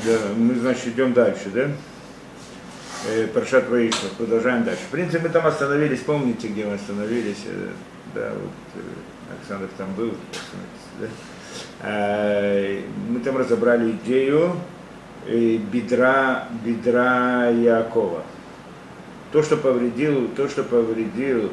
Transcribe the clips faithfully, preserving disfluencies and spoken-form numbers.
Да, мы, значит, идем дальше, да? Э, Паршат Ваишла, продолжаем дальше. В принципе, мы там остановились, помните, где мы остановились? Э, да, вот э, Александр там был, да? э, мы там разобрали идею э, бедра, бедра Яакова. То, что повредил, то, что повредил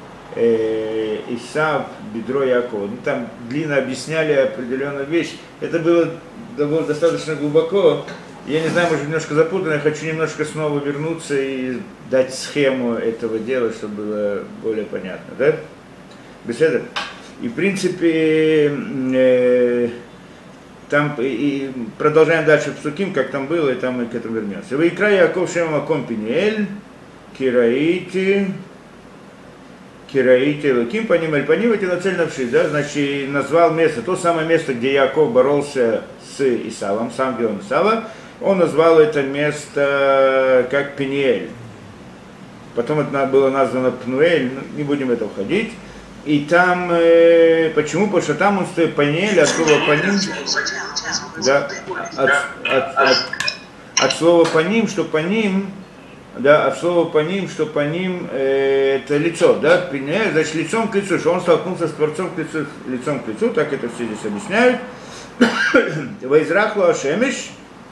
э, Исав, бедро Яакова. Ну, там длинно объясняли определенную вещь. Это было довольно достаточно глубоко. Я не знаю, может, немножко запутано, я хочу немножко снова вернуться и дать схему этого дела, чтобы было более понятно, да? Беседа? И, в принципе, э, там и продолжаем дальше псуким, как там было, и там мы к этому вернемся. Ваикра Яаков шема маком Пениэль, Кираити, Кираити Луким, по ним, по ним эти нацельнавшись, да, значит, назвал место, то самое место, где Яаков боролся с Исавом, с ангелом Исава, он назвал это место как Пениэль. Потом это было названо Пнуэль, ну, не будем в это входить. И там, э, почему? Потому что там он стоит Пениэль, от слова Паним, да, от, от, от, от слова Паним, что Паним, да, от слова Паним, что Паним э, это лицо, да, Пениэль, значит, лицом к лицу, что он столкнулся с Творцом к лицу, лицом к лицу, так это все здесь объясняют. Ваизраху Ашемиш,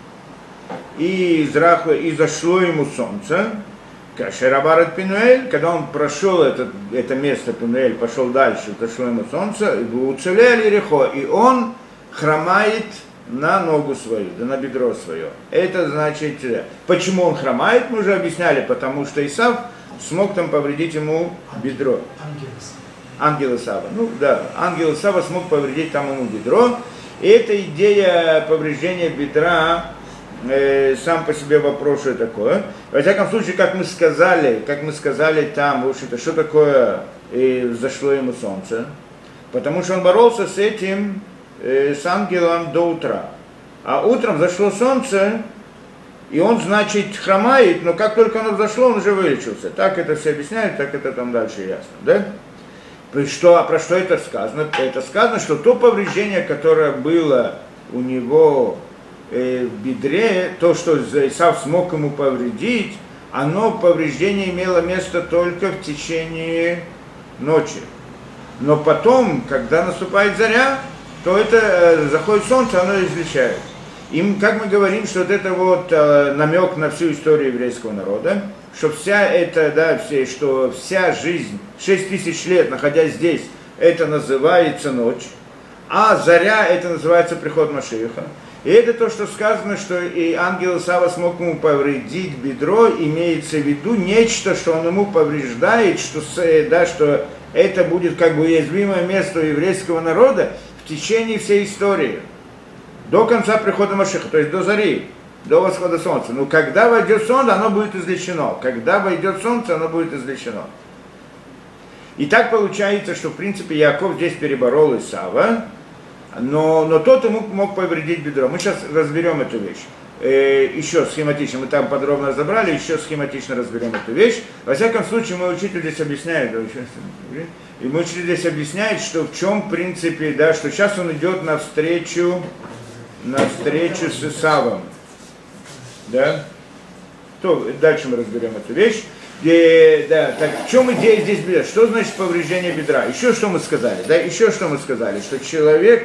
и, израху, и зашло ему солнце, Кашерабарат Пинуэль, когда он прошел это, это место Пинуэль, пошел дальше, зашло ему солнце, и уцелели Рехо, и он хромает на ногу свою, да на бедро свое. Это значит, почему он хромает, мы уже объясняли, потому что Исав смог там повредить ему бедро. Ангел Исава. Ну да, ангел Исава смог повредить там ему бедро. И эта идея повреждения бедра, э, сам по себе вопрос, что это такое. Во всяком случае, как мы сказали, как мы сказали там, в общем-то, что такое э, зашло ему солнце. Потому что он боролся с этим, э, с ангелом до утра. А утром зашло солнце, и он, значит, хромает, но как только оно взошло, он уже вылечился. Так это все объясняют, так это там дальше ясно, да? Что, а про что это сказано? Это сказано, что то повреждение, которое было у него э, в бедре, то, что Исав смог ему повредить, оно, повреждение имело место только в течение ночи. Но потом, когда наступает заря, то это э, заходит солнце, оно излечает. И как мы говорим, что вот это вот э, намек на всю историю еврейского народа, что вся эта, да, все, что вся жизнь, шесть тысяч лет, находясь здесь, это называется ночь, а заря, это называется приход Машиаха. И это то, что сказано, что и ангел Исава смог ему повредить бедро, имеется в виду нечто, что он ему повреждает, что, да, что это будет как бы уязвимое место у еврейского народа в течение всей истории, до конца прихода Машиаха, то есть до зари. До восхода солнца. Но когда войдет солнце, оно будет излечено. Когда войдет солнце, оно будет излечено. И так получается, что в принципе Яаков здесь переборол Исава, но, но тот ему мог повредить бедро. Мы сейчас разберем эту вещь. Э, еще схематично, мы там подробно разобрали, еще схематично разберем эту вещь. Во всяком случае, мой учитель здесь объясняет, и мой учитель здесь объясняет, что в чем в принципе, да, что сейчас он идет навстречу, навстречу с Исавом. Да? То, дальше мы разберем эту вещь. И, да, так в чем идея здесь бедра? Что значит повреждение бедра? Еще что мы сказали? Да, еще что мы сказали? Что человек,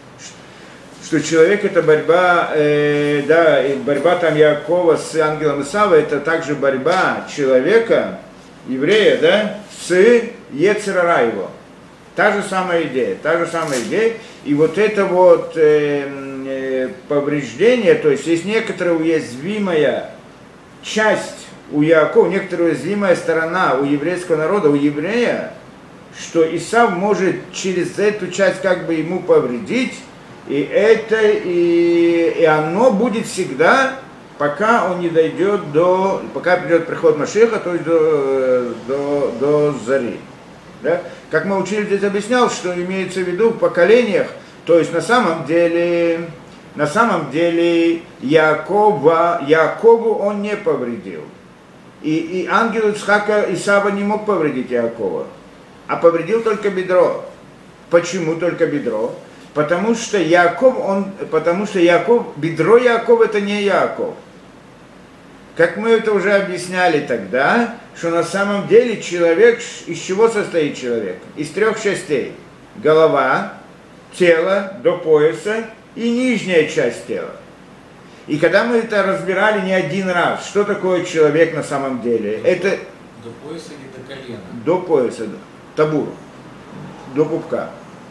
что человек это борьба, э, да, и борьба там Яакова с ангелом Исава, это также борьба человека, еврея, да, с Йецер ара его. Та же самая идея, та же самая идея. И вот это вот э, повреждение, то есть есть некоторая уязвимая часть у Яакова, некоторая уязвимая сторона у еврейского народа, у еврея, что Исав может через эту часть как бы ему повредить, и это, и, и оно будет всегда, пока он не дойдет до, пока придет приход Машиаха, то есть до, до, до зари. Да? Как мы учили, здесь объяснял, что имеется в виду в поколениях, то есть на самом деле, на самом деле Яакова, Яакову он не повредил. И, и ангел Ицхака Исава не мог повредить Яакова, а повредил только бедро. Почему только бедро? Потому что Яков, он, потому что Яков, бедро Якова это не Яков. Как мы это уже объясняли тогда, что на самом деле человек, из чего состоит человек? Из трех частей. Голова, тело до пояса и нижняя часть тела. И когда мы это разбирали не один раз, что такое человек на самом деле? До, это до пояса или до колена? До пояса, табур, до пупка.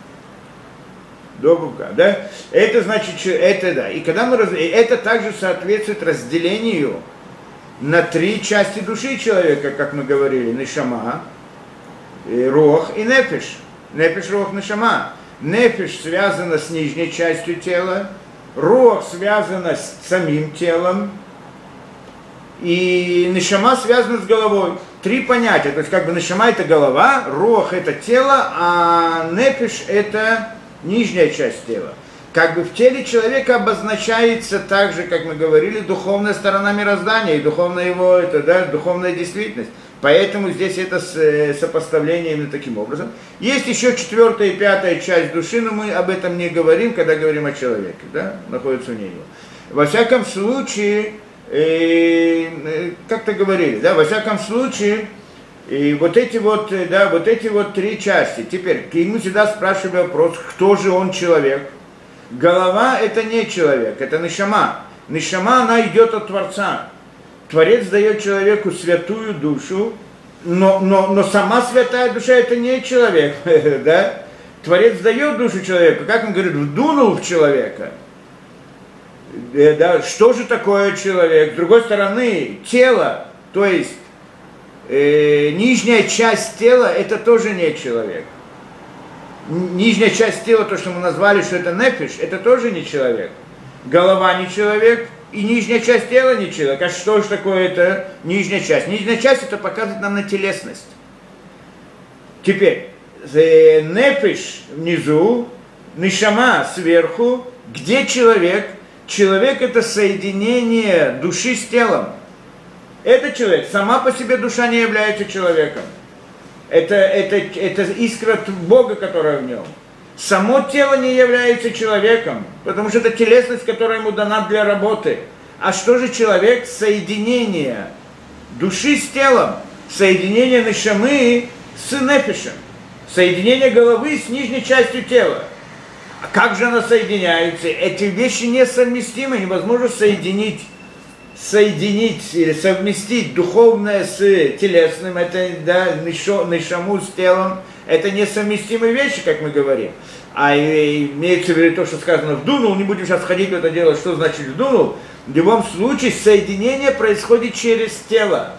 До пупка, да? Это значит, это да. И когда мы раз... это также соответствует разделению на три части души человека, как мы говорили, нешама, рох и нефиш. Нефиш, рох, нешама. Нефиш связано с нижней частью тела, рох связано с самим телом, и нешама связана с головой. Три понятия, то есть как бы нешама это голова, рох это тело, а нефиш это нижняя часть тела. Как бы в теле человека обозначается так же, как мы говорили, духовная сторона мироздания, и духовная его, это, да, духовная действительность. Поэтому здесь это сопоставление именно таким образом. Есть еще четвертая и пятая часть души, но мы об этом не говорим, когда говорим о человеке, да, находится у него. Во всяком случае, э, как-то говорили, да, во всяком случае, и вот эти вот, да, вот эти вот три части. Теперь, к ему всегда спрашивали вопрос, кто же он человек? Голова это не человек, это нешама. Нешама, она идет от Творца. Творец дает человеку святую душу, но, но, но сама святая душа это не человек, да? Творец дает душу человеку, как он говорит, вдунул в человека. Да, что же такое человек? С другой стороны, тело, то есть э, нижняя часть тела, это тоже не человек. Нижняя часть тела, то, что мы назвали, что это нефиш, это тоже не человек. Голова не человек, и нижняя часть тела не человек. А что же такое это нижняя часть? Нижняя часть это показывает нам на телесность. Теперь, нефиш внизу, нешама сверху, где человек? Человек это соединение души с телом. Это человек, сама по себе душа не является человеком. Это, это, это искра Бога, которая в нем. Само тело не является человеком, потому что это телесность, которая ему дана для работы. А что же человек? Соединение души с телом, соединение нешамы с нефишем, соединение головы с нижней частью тела. А как же она соединяется? Эти вещи несовместимы, невозможно соединить. соединить или совместить духовное с телесным, это да, нешаму с телом, это несовместимые вещи, как мы говорим. А имеется в виду то, что сказано вдунул, не будем сейчас ходить в это дело, что значит вдунул. В любом случае соединение происходит через тело.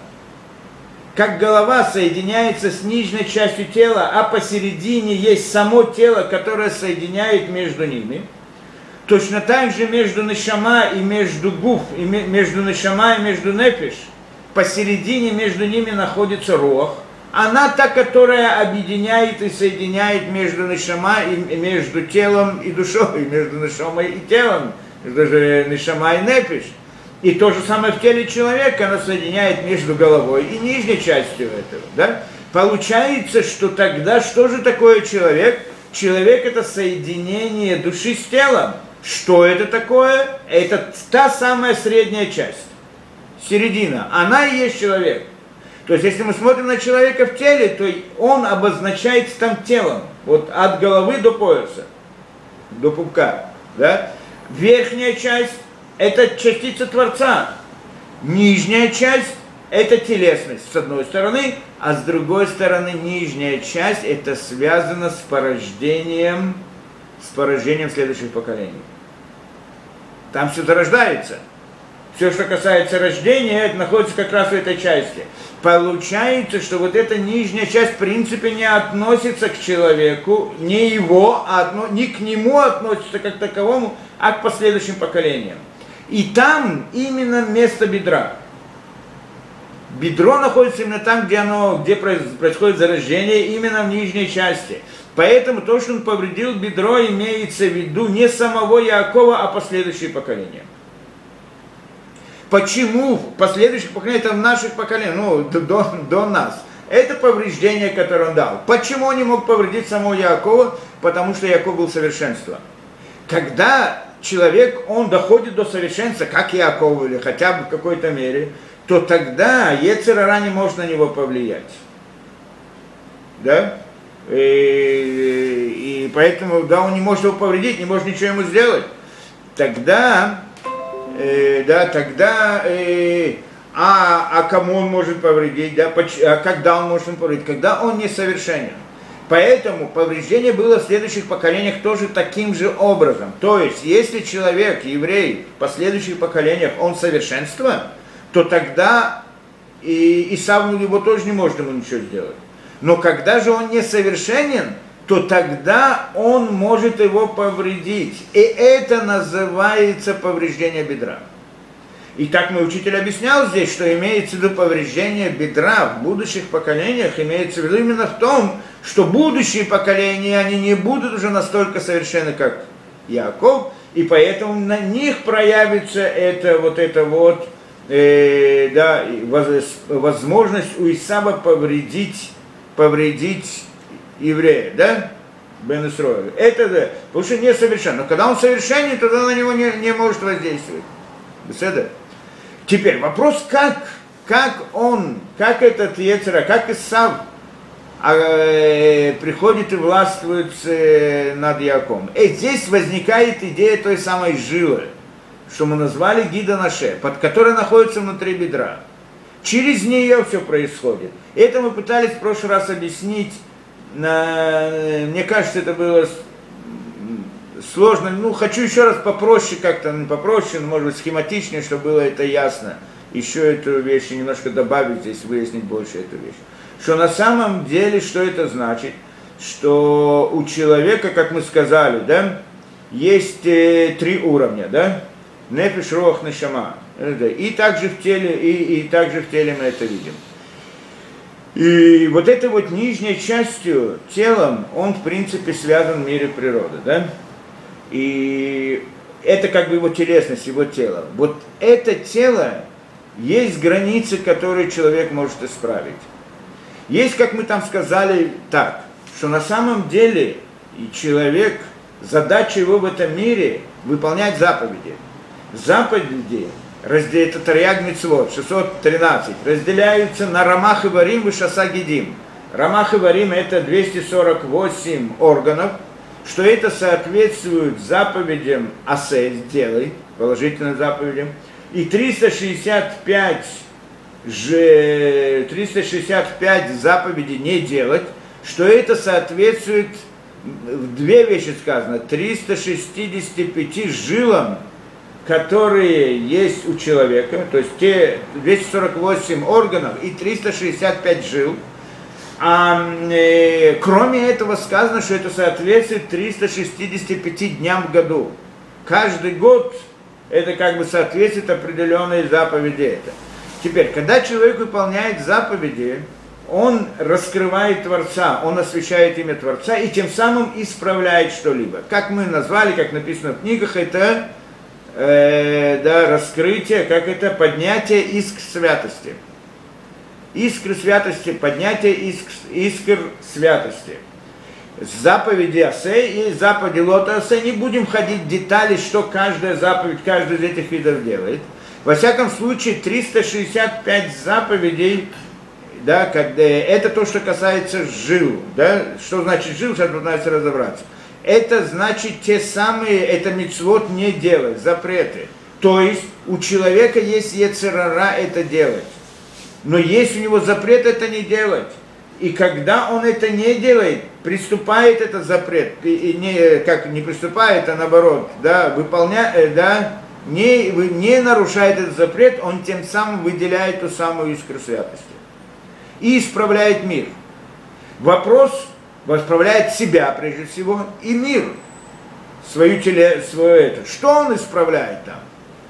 Как голова соединяется с нижней частью тела, а посередине есть само тело, которое соединяет между ними. Точно так же между нешама и между гуф, и между нешама и между нефиш, посередине между ними находится рох. Она та, которая объединяет и соединяет между нешама и между телом и душой, между нешамой и телом, между нешама и нефиш. И то же самое в теле человека, она соединяет между головой и нижней частью этого. Да? Получается, что тогда что же такое человек? Человек это соединение души с телом. Что это такое? Это та самая средняя часть, середина. Она и есть человек. То есть, если мы смотрим на человека в теле, то он обозначается там телом. Вот от головы до пояса, до пупка. Да? Верхняя часть – это частица Творца. Нижняя часть – это телесность, с одной стороны, а с другой стороны, нижняя часть – это связано с порождением, с порождением следующих поколений. Там все зарождается. Все, что касается рождения, это находится как раз в этой части. Получается, что вот эта нижняя часть в принципе не относится к человеку, не его, а не к нему относится как к таковому, а к последующим поколениям. И там именно место бедра. Бедро находится именно там, где, оно, где происходит зарождение, именно в нижней части. Поэтому то, что он повредил бедро, имеется в виду не самого Яакова, а последующие поколения. Почему последующих поколениях, это в наших поколениях, ну, до, до нас. Это повреждение, которое он дал. Почему он не мог повредить самого Яакова? Потому что Яаков был совершенство. Когда человек, он доходит до совершенства, как Яаков или хотя бы в какой-то мере, то тогда йецер ара не может на него повлиять. Да? И, и поэтому, да, он не может его повредить, не может ничего ему сделать. Тогда, э, да, тогда, э, а, а кому он может повредить, да, а когда он может повредить? Когда он несовершенен. Поэтому повреждение было в следующих поколениях тоже таким же образом. То есть, если человек, еврей, в последующих поколениях, он совершенство, то тогда и, и сам его тоже не может ему ничего сделать. Но когда же он несовершенен, то тогда он может его повредить. И это называется повреждение бедра. И так мой учитель объяснял здесь, что имеется в виду повреждение бедра в будущих поколениях, имеется в виду именно в том, что будущие поколения, они не будут уже настолько совершенны, как Яаков, и поэтому на них проявится это, вот это вот, э, да, возможность у Исава повредить, повредить еврея, да, Бен Исроэля. Это да, потому что несовершен. Но когда он совершенен, тогда на него не, не может воздействовать. Беседа. Теперь вопрос, как, как он, как этот йецер ара, как Исав э, приходит и властвует э, над Яаковом. И здесь возникает идея той самой жилы, что мы назвали гида наше, под которой находится внутри бедра. Через нее все происходит. Это мы пытались в прошлый раз объяснить. На, мне кажется, это было сложно. Ну, хочу еще раз попроще, как-то попроще, может быть, схематичнее, чтобы было это ясно. Еще эту вещь немножко добавить здесь, выяснить больше эту вещь. Что на самом деле, что это значит? Что у человека, как мы сказали, да, есть э, три уровня, да? Нефеш, руах, нешама. И также в теле, и, и также в теле мы это видим. И вот этой вот нижней частью, телом, он в принципе связан в мире природы, да? И это как бы его телесность, его тело. Вот это тело, есть границы, которые человек может исправить. Есть, как мы там сказали, так, что на самом деле человек, задача его в этом мире выполнять заповеди. Заповеди, это Тарьяг Мицвот, шестьсот тринадцать, разделяются на Рамах и Варим и Шаса Гидим. Рамах и Варим это двести сорок восемь органов, что это соответствует заповедям Асе, делай, положительным заповедям, и триста шестьдесят пять, же, триста шестьдесят пять заповедей не делать, что это соответствует, две вещи сказано, триста шестьдесят пять жилам, которые есть у человека, то есть те двести сорок восемь органов и триста шестьдесят пять жил. А э, кроме этого сказано, что это соответствует триста шестидесяти пяти дням в году. Каждый год это как бы соответствует определенной заповеди. Это. Теперь, когда человек выполняет заповеди, он раскрывает Творца, он освещает имя Творца и тем самым исправляет что-либо. Как мы назвали, как написано в книгах, это э, да, раскрытие, как это поднятие искр святости. Искры святости, поднятие искр, искр святости. Заповеди Асе и заповеди Лота Асе, не будем ходить в детали, что каждая заповедь, каждый из этих видов делает. Во всяком случае, триста шестьдесят пять заповедей, да, когда, это то, что касается жил. Да? Что значит жил, сейчас пытаюсь разобраться. Это значит те самые, это мицвот не делать, запреты. То есть у человека есть йецер ара это делать. Но есть у него запрет это не делать. И когда он это не делает, приступает этот запрет, и не, как не приступает, а наоборот, да, выполняет, да, не, не нарушает этот запрет, он тем самым выделяет ту самую искру святости. И исправляет мир. Вопрос, исправляет себя прежде всего, и мир, свою теле, свое это. Что он исправляет там?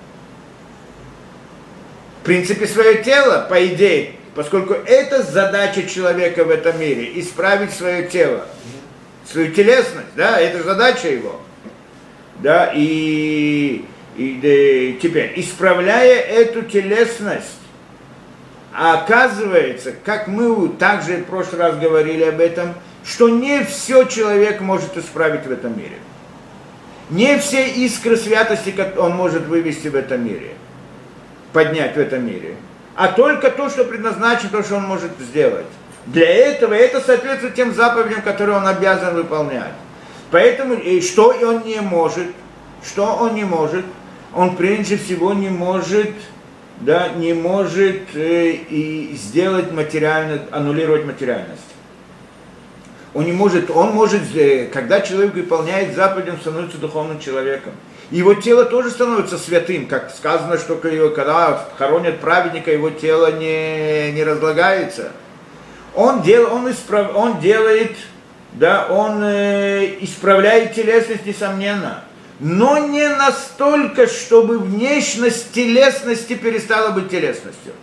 В принципе, свое тело, по идее, поскольку это задача человека в этом мире, исправить свое тело, свою телесность, да, это задача его. Да, и, и, и теперь, исправляя эту телесность, А оказывается, как мы также в прошлый раз говорили об этом, что не все человек может исправить в этом мире. Не все искры святости он может вывести в этом мире, поднять в этом мире, а только то, что предназначено, то, что он может сделать. Для этого это соответствует тем заповедям, которые он обязан выполнять. Поэтому, и что он не может, что он не может, он прежде всего не может, да, не может э, и сделать материально, аннулировать материальность. Он не может, он может, э, когда человек выполняет заповедь, он становится духовным человеком. Его тело тоже становится святым, как сказано, что когда хоронят праведника, его тело не, не разлагается. Он, дел, он, исправ, он делает, да, он э, исправляет телесность, несомненно, но не настолько, чтобы внешность телесности перестала быть телесностью.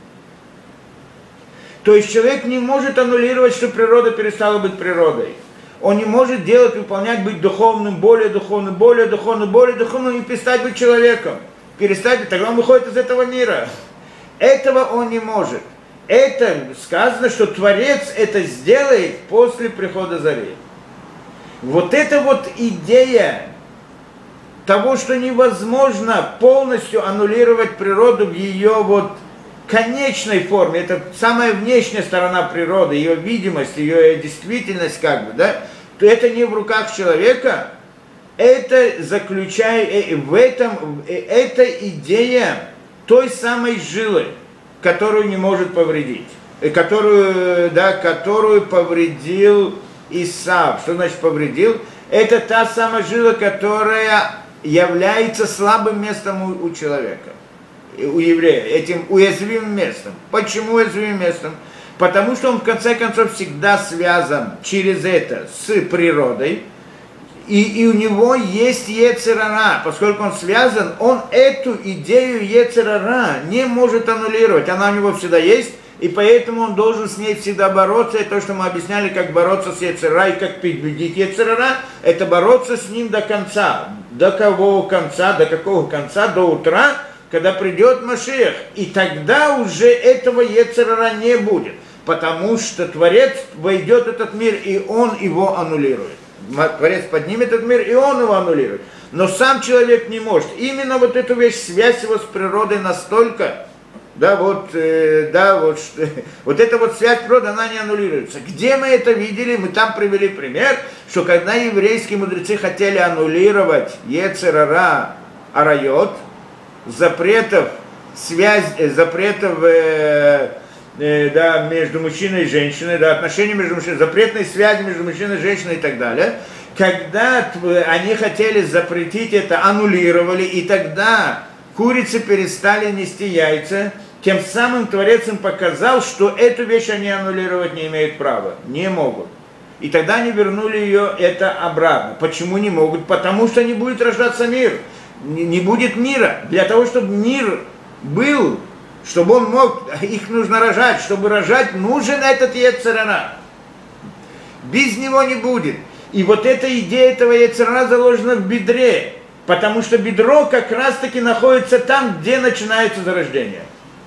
То есть человек не может аннулировать, что природа перестала быть природой. Он не может делать, выполнять, быть духовным, более духовным, более духовным, более духовным и перестать быть человеком. Перестать, тогда он выходит из этого мира. Этого он не может. Это сказано, что Творец это сделает после прихода зари. Вот эта вот идея того, что невозможно полностью аннулировать природу в ее вот конечной форме, это самая внешняя сторона природы, ее видимость, ее действительность как бы, да, то это не в руках человека, это заключает, в этом, это идея той самой жилы, которую не может повредить, которую, да, которую повредил Исав. Что значит повредил? Это та самая жила, которая является слабым местом у, у человека, у еврея, этим уязвимым местом. Почему уязвимым местом? Потому что он в конце концов всегда связан через это с природой, и, и у него есть йецер ара. Поскольку он связан, он эту идею йецер ара не может аннулировать, она у него всегда есть, и поэтому он должен с ней всегда бороться. И то, что мы объясняли, как бороться с йецер ара и как победить йецер ара, это бороться с ним до конца. До какого конца? До какого конца? До утра, когда придет Машиах. И тогда уже этого йецер ара не будет, потому что Творец войдет в этот мир, и он его аннулирует. Творец поднимет этот мир, и он его аннулирует. Но сам человек не может. Именно вот эту вещь, связь его с природой настолько, да, вот, э, да, вот, что, вот эта вот связь природы, она не аннулируется. Где мы это видели? Мы там привели пример, что когда еврейские мудрецы хотели аннулировать йецер ара арайот, запретов, связь, э, запретов, э, да, между мужчиной и женщиной, да, отношения между мужчиной, запретной связи между мужчиной и женщиной и так далее. Когда они хотели запретить это, аннулировали, и тогда курицы перестали нести яйца, тем самым Творец им показал, что эту вещь они аннулировать не имеют права, не могут. И тогда они вернули ее это обратно. Почему не могут? Потому что не будет рождаться мир, не будет мира. Для того, чтобы мир был, чтобы он мог, их нужно рожать. Чтобы рожать, нужен этот йецер ара. Без него не будет. И вот эта идея этого йецер ара заложена в бедре. Потому что бедро как раз-таки находится там, где начинается зарождение.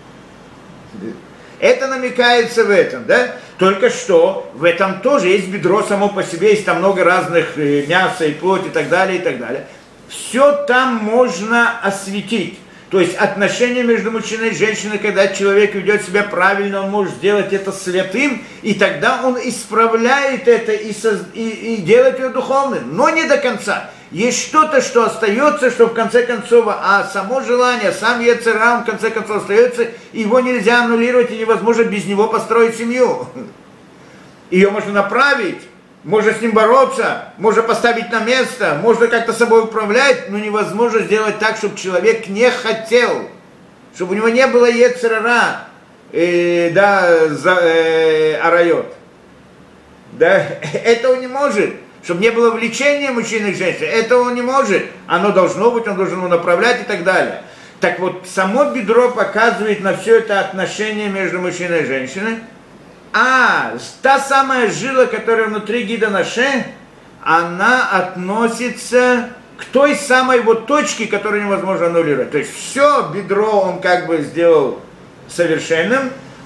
Это намекается в этом, да? Только что в этом тоже есть бедро само по себе, есть там много разных мяса и плоти и так далее, и так далее. Все там можно осветить. То есть отношения между мужчиной и женщиной, когда человек ведет себя правильно, он может сделать это святым, и тогда он исправляет это и, соз... и, и делает ее духовным, но не до конца. Есть что-то, что остается, что в конце концов, а само желание, сам йецер ара, он в конце концов остается, его нельзя аннулировать, и невозможно без него построить семью. Ее можно направить, можно с ним бороться, можно поставить на место, можно как-то собой управлять, но невозможно сделать так, чтобы человек не хотел, чтобы у него не было йецер ара, э, да, за, э, арайот. Да, этого не может. Чтобы не было влечения мужчины и женщины, этого он не может. Оно должно быть, он должен его направлять и так далее. Так вот, само бедро показывает на все это отношение между мужчиной и женщиной. А та самая жила, которая внутри гида наше, она относится к той самой вот точке, которую невозможно аннулировать. То есть все бедро он как бы сделал совершенным,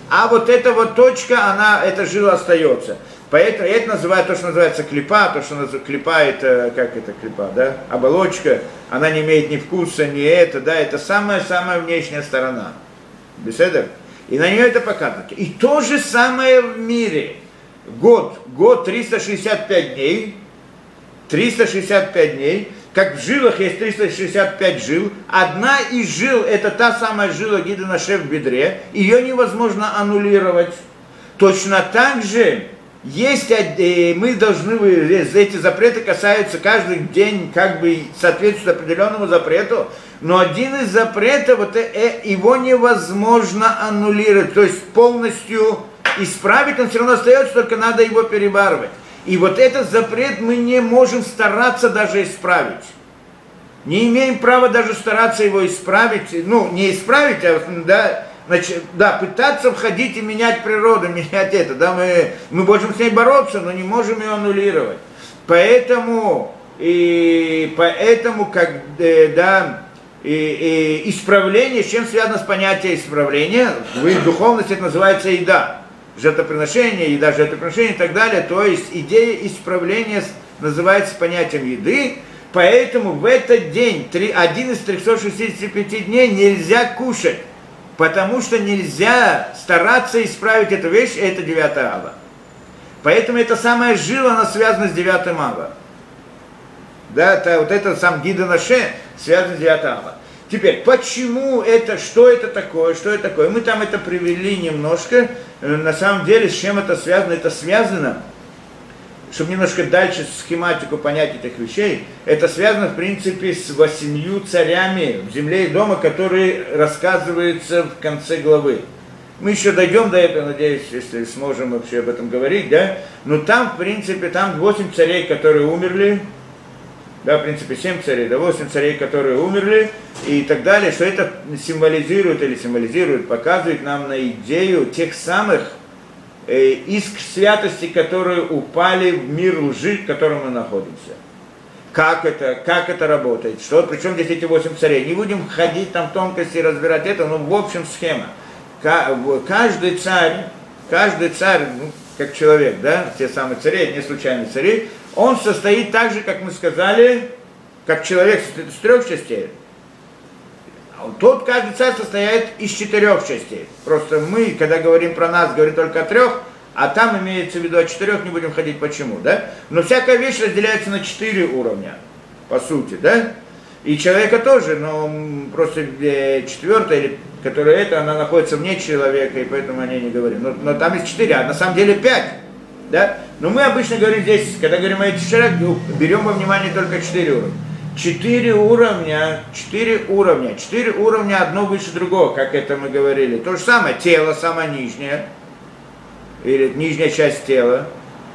а вот эта вот точка, она, эта жила остается. Поэтому это называют, то, что называется клипа, то, что называется клипа, это, как это клипа, да, оболочка, она не имеет ни вкуса, ни это, да, это самая-самая внешняя сторона. Беседа? И на нее это показывает. И то же самое в мире. Год, год триста шестьдесят пять дней, триста шестьдесят пять дней, как в жилах есть триста шестьдесят пять жил, одна из жил, это та самая жила Гида Наше в бедре, ее невозможно аннулировать. Точно так же, есть, мы должны, эти запреты касаются каждый день, как бы соответствует определенному запрету, но один из запретов, вот, его невозможно аннулировать, то есть полностью исправить, он все равно остается, только надо его перебарывать. И вот этот запрет мы не можем стараться даже исправить. Не имеем права даже стараться его исправить, ну, не исправить, а, да, значит, да, пытаться входить и менять природу, менять это, да, мы, мы можем с ней бороться, но не можем ее аннулировать. Поэтому, и, поэтому, как, да, и, и исправление, с чем связано с понятием исправления, в духовности это называется еда. Жертвоприношение, еда, жертвоприношение и так далее. То есть идея исправления называется понятием еды. Поэтому в этот день, три, один из трехсот шестидесяти пяти дней нельзя кушать. Потому что нельзя стараться исправить эту вещь, это девятое ава. Поэтому это самая жила, она связана с девятым ава. Да, это, вот это сам Гида Наше связан с девятым ава. Теперь, почему это, что это такое, что это такое? Мы там это привели немножко, на самом деле, с чем это связано? Это связано, чтобы немножко дальше схематику понять этих вещей, это связано, в принципе, с восемью царями в земле и дома, которые рассказываются в конце главы. Мы еще дойдем до этого, надеюсь, если сможем вообще об этом говорить, да? Но там, в принципе, там восемь царей, которые умерли, да, в принципе, семь царей, да, восемь царей, которые умерли, и так далее, что это символизирует или символизирует, показывает нам на идею тех самых э, иск святости, которые упали в мир лжи, в котором мы находимся. Как это, как это работает, что, причем здесь эти восемь царей. Не будем ходить там в тонкости и разбирать это, но в общем схема. Каждый царь, каждый царь, ну, как человек, да, те самые цари, не случайные цари, он состоит так же, как мы сказали, как человек состоит из трех частей. Тот, каждый царь состоит из четырех частей. Просто мы, когда говорим про нас, говорим только о трех, а там имеется в виду о четырех, не будем ходить почему, да? Но всякая вещь разделяется на четыре уровня, по сути, да? И человека тоже, но просто четвертая, или, которая это, она находится вне человека, и поэтому о ней не говорим. Но, но там есть четыре, а на самом деле пять, да? Но мы обычно говорим здесь, когда говорим о этих человеках, берем во внимание только четыре уровня. Четыре уровня, четыре уровня, четыре уровня одно выше другого, как это мы говорили. То же самое, тело самое нижнее, или нижняя часть тела.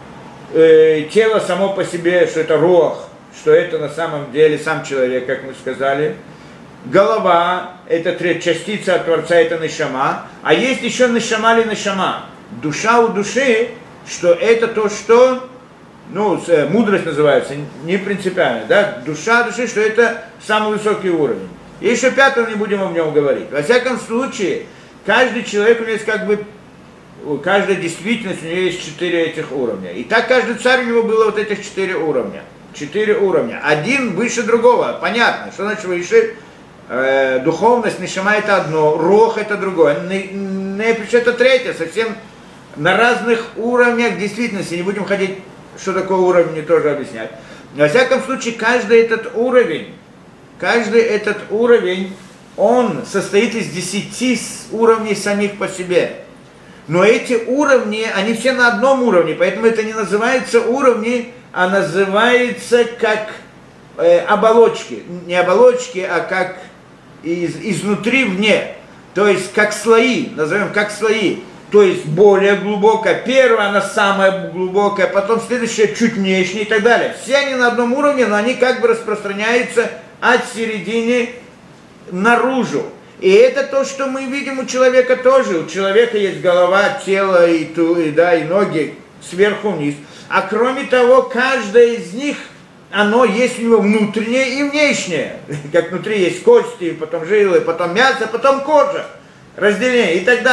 Э, тело само по себе, что это руах, что это на самом деле сам человек, как мы сказали. Голова, это частица от Творца, это нешама. А есть еще нешама или нешама. Душа у души, что это то, что... Ну, мудрость называется, не принципиально, да, душа души, что это самый высокий уровень. И еще пятого не будем о нем говорить. Во всяком случае, каждый человек, у него есть как бы, каждая действительность, у него есть четыре этих уровня. И так каждый царь, у него было вот этих четыре уровня. Четыре уровня. Один выше другого, понятно, что значит выше? Э, духовность, нешама это одно, рох это другое, нефиш это третье, совсем на разных уровнях действительности, не будем ходить... Что такое уровень, тоже объяснять. Во всяком случае, каждый этот уровень, каждый этот уровень, он состоит из десяти уровней самих по себе. Но эти уровни, они все на одном уровне, поэтому это не называется уровни, а называется как э, оболочки. Не оболочки, а как из, изнутри вне. То есть как слои, назовем как слои. То есть более глубокая, первая, она самая глубокая, потом следующая чуть внешняя и так далее. Все они на одном уровне, но они как бы распространяются от середины наружу. И это то, что мы видим у человека тоже. У человека есть голова, тело и, ту, и, да, и ноги сверху вниз. А кроме того, каждая из них, оно есть у него внутреннее и внешнее. Как внутри есть кости, потом жилы, потом мясо, потом кожа. Разделение и так далее.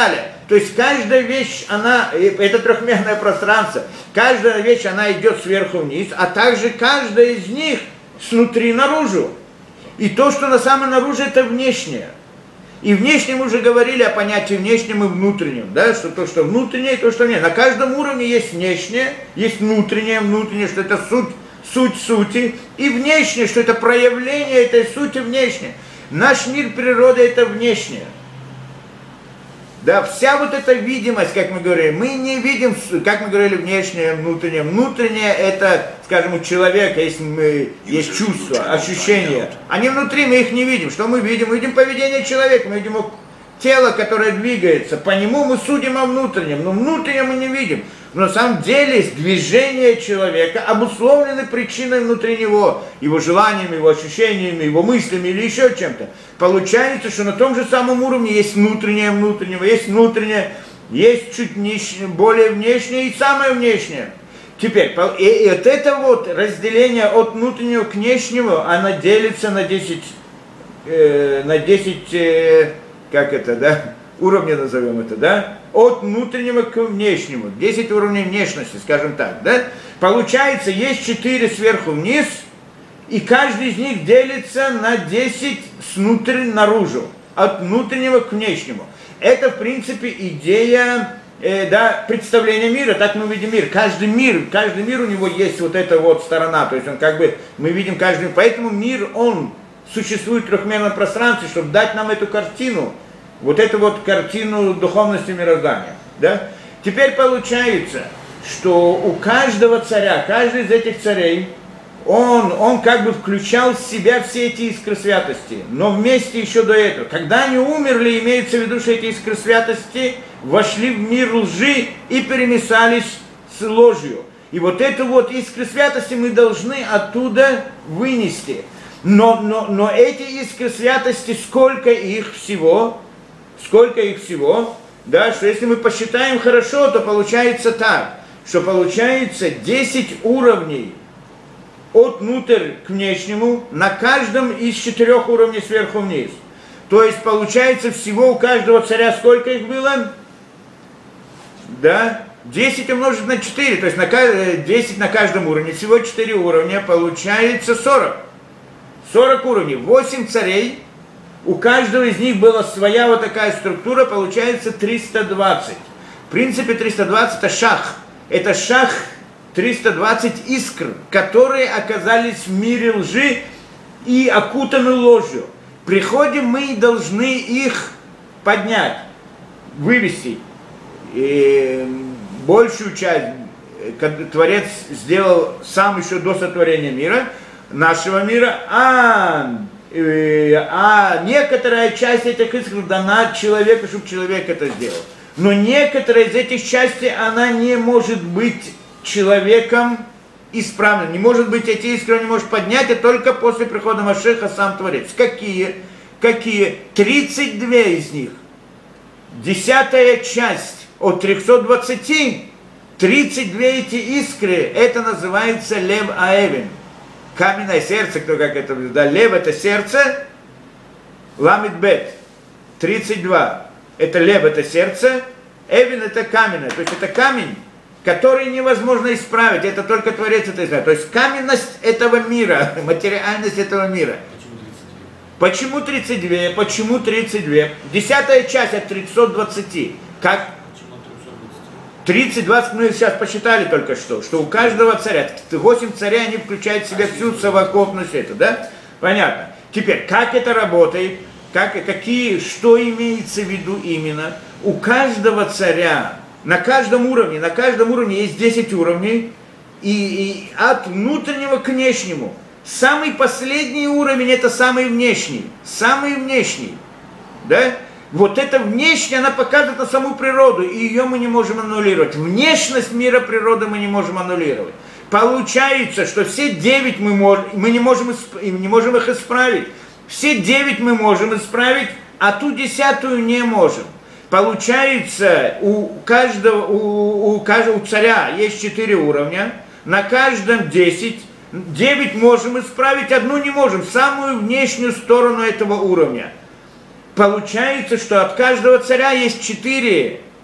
То есть каждая вещь, она, это трехмерное пространство, каждая вещь, она идет сверху вниз, а также каждая из них снутри наружу. И то, что на самом наружу, это внешнее. И внешне мы уже говорили о понятии внешнем и внутреннем, да, что то, что внутреннее, и то, что внешнее. На каждом уровне есть внешнее, есть внутреннее, внутреннее, что это суть, суть сути, и внешнее, что это проявление этой сути внешнее. Наш мир природы это внешнее. Да, вся вот эта видимость, как мы говорили, мы не видим, как мы говорили, внешнее, внутреннее. Внутреннее это, скажем, у человека есть, мы, есть чувства, ощущения. Они внутри, мы их не видим. Что мы видим? Мы видим поведение человека, мы видим тело, которое двигается. По нему мы судим о внутреннем, но внутреннее мы не видим. Но на самом деле движение человека обусловлены причиной внутри него, его желаниями, его ощущениями, его мыслями или еще чем-то. Получается, что на том же самом уровне есть внутреннее внутреннего, есть внутреннее, есть чуть нижнее, более внешнее и самое внешнее. Теперь, и, и вот это вот разделение от внутреннего к внешнему, оно делится на десять, э, на десять, э, как это, да, уровня назовем это, да, от внутреннего к внешнему, десять уровней внешности, скажем так, да. Получается, есть четыре сверху вниз, и каждый из них делится на десять снутрь наружу, от внутреннего к внешнему. Это, в принципе, идея, э, да, представления мира, так мы видим мир. Каждый мир, каждый мир у него есть вот эта вот сторона, то есть он как бы, мы видим каждый, поэтому мир, он существует в трехмерном пространстве, чтобы дать нам эту картину, вот эту вот картину духовности мироздания, да. Теперь получается, что у каждого царя, каждый из этих царей, Он, он как бы включал в себя все эти искры святости, но вместе еще до этого. Когда они умерли, имеется в виду, что эти искры святости вошли в мир лжи и перемешались с ложью. И вот эту вот искры святости мы должны оттуда вынести. Но, но, но эти искры святости, сколько их всего, сколько их всего, да, что если мы посчитаем хорошо, то получается так, что получается десять уровней от внутрь к внешнему на каждом из четырех уровней сверху вниз. То есть получается всего у каждого царя сколько их было? Да, десять умножить на четыре, то есть на, десять на каждом уровне, всего четыре уровня, получается сорок. сорок уровней, восемь царей, у каждого из них была своя вот такая структура, получается триста двадцать. В принципе триста двадцать это шах, это шах, триста двадцать искр, которые оказались в мире лжи и окутаны ложью. Приходим мы и должны их поднять, вывести. И большую часть Творец сделал сам еще до сотворения мира, нашего мира, а, а некоторая часть этих искр дана человеку, чтобы человек это сделал. Но некоторая из этих частей, она не может быть человеком исправлен. Не может быть, эти искры он не может поднять, а только после прихода Машеха сам Творец. Какие? Какие? тридцать два из них. Десятая часть от трехсот двадцати, тридцать две эти искры, это называется лев аэвен. Каменное сердце, кто как это говорит. Да, лев это сердце, ламит бет, тридцать два. Это лев, это сердце, эвен это каменное, то есть это камень, который невозможно исправить, это только Творец это знает. То есть каменность этого мира, материальность этого мира. Почему тридцать два? Почему тридцать два? Десятая часть от трехсот двадцати. Как? тридцать, двадцать, мы сейчас посчитали только что, что у каждого царя, восемь царей, они включают в себя всю совокупность эту, да? Понятно. Теперь, как это работает? Как, какие, что имеется в виду именно? У каждого царя, на каждом уровне, на каждом уровне есть десять уровней, и, и от внутреннего к внешнему. Самый последний уровень это самый внешний, самый внешний, да? Вот это внешнее, она показывает на саму природу, и ее мы не можем аннулировать. Внешность мира природы мы не можем аннулировать. Получается, что все девять мы, мож, мы не, можем, не можем их исправить. Все девять мы можем исправить, а ту десятую не можем. Получается, у каждого, у, у, каждого, у царя есть четыре уровня, на каждом десять, девять можем исправить, одну не можем, самую внешнюю сторону этого уровня. Получается, что от каждого царя есть четыре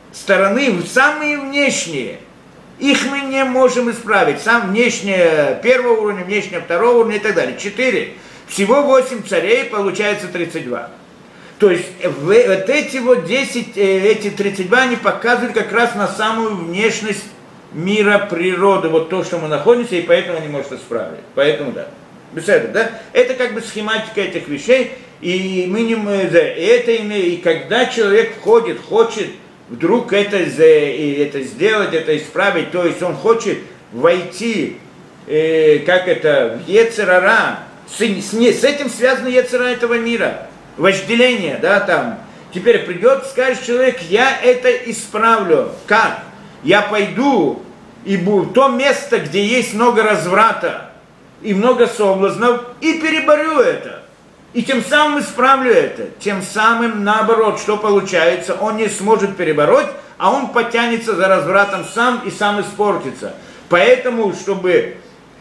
стороны, самые внешние, их мы не можем исправить. Сам внешнее первого уровня, внешнее второго уровня и так далее. Четыре. Всего восемь царей, получается тридцать два. То есть вот эти вот десять, эти тридцать два, они показывают как раз на самую внешность мира природы, вот то, что мы находимся, и поэтому не может исправить. Поэтому да. Беседа, да? Это как бы схематика этих вещей, и мы не мы, да, и это и когда человек входит, хочет вдруг это, это сделать, это исправить, то есть он хочет войти, э, как это, в Йецер ара, с, с, с этим связано Йецер ара этого мира, вожделение, да, там. Теперь придет, скажет человек, я это исправлю. Как? Я пойду и буду в то место, где есть много разврата и много соблазнов, и переборю это. И тем самым исправлю это. Тем самым, наоборот, что получается, он не сможет перебороть, а он потянется за развратом сам и сам испортится. Поэтому, чтобы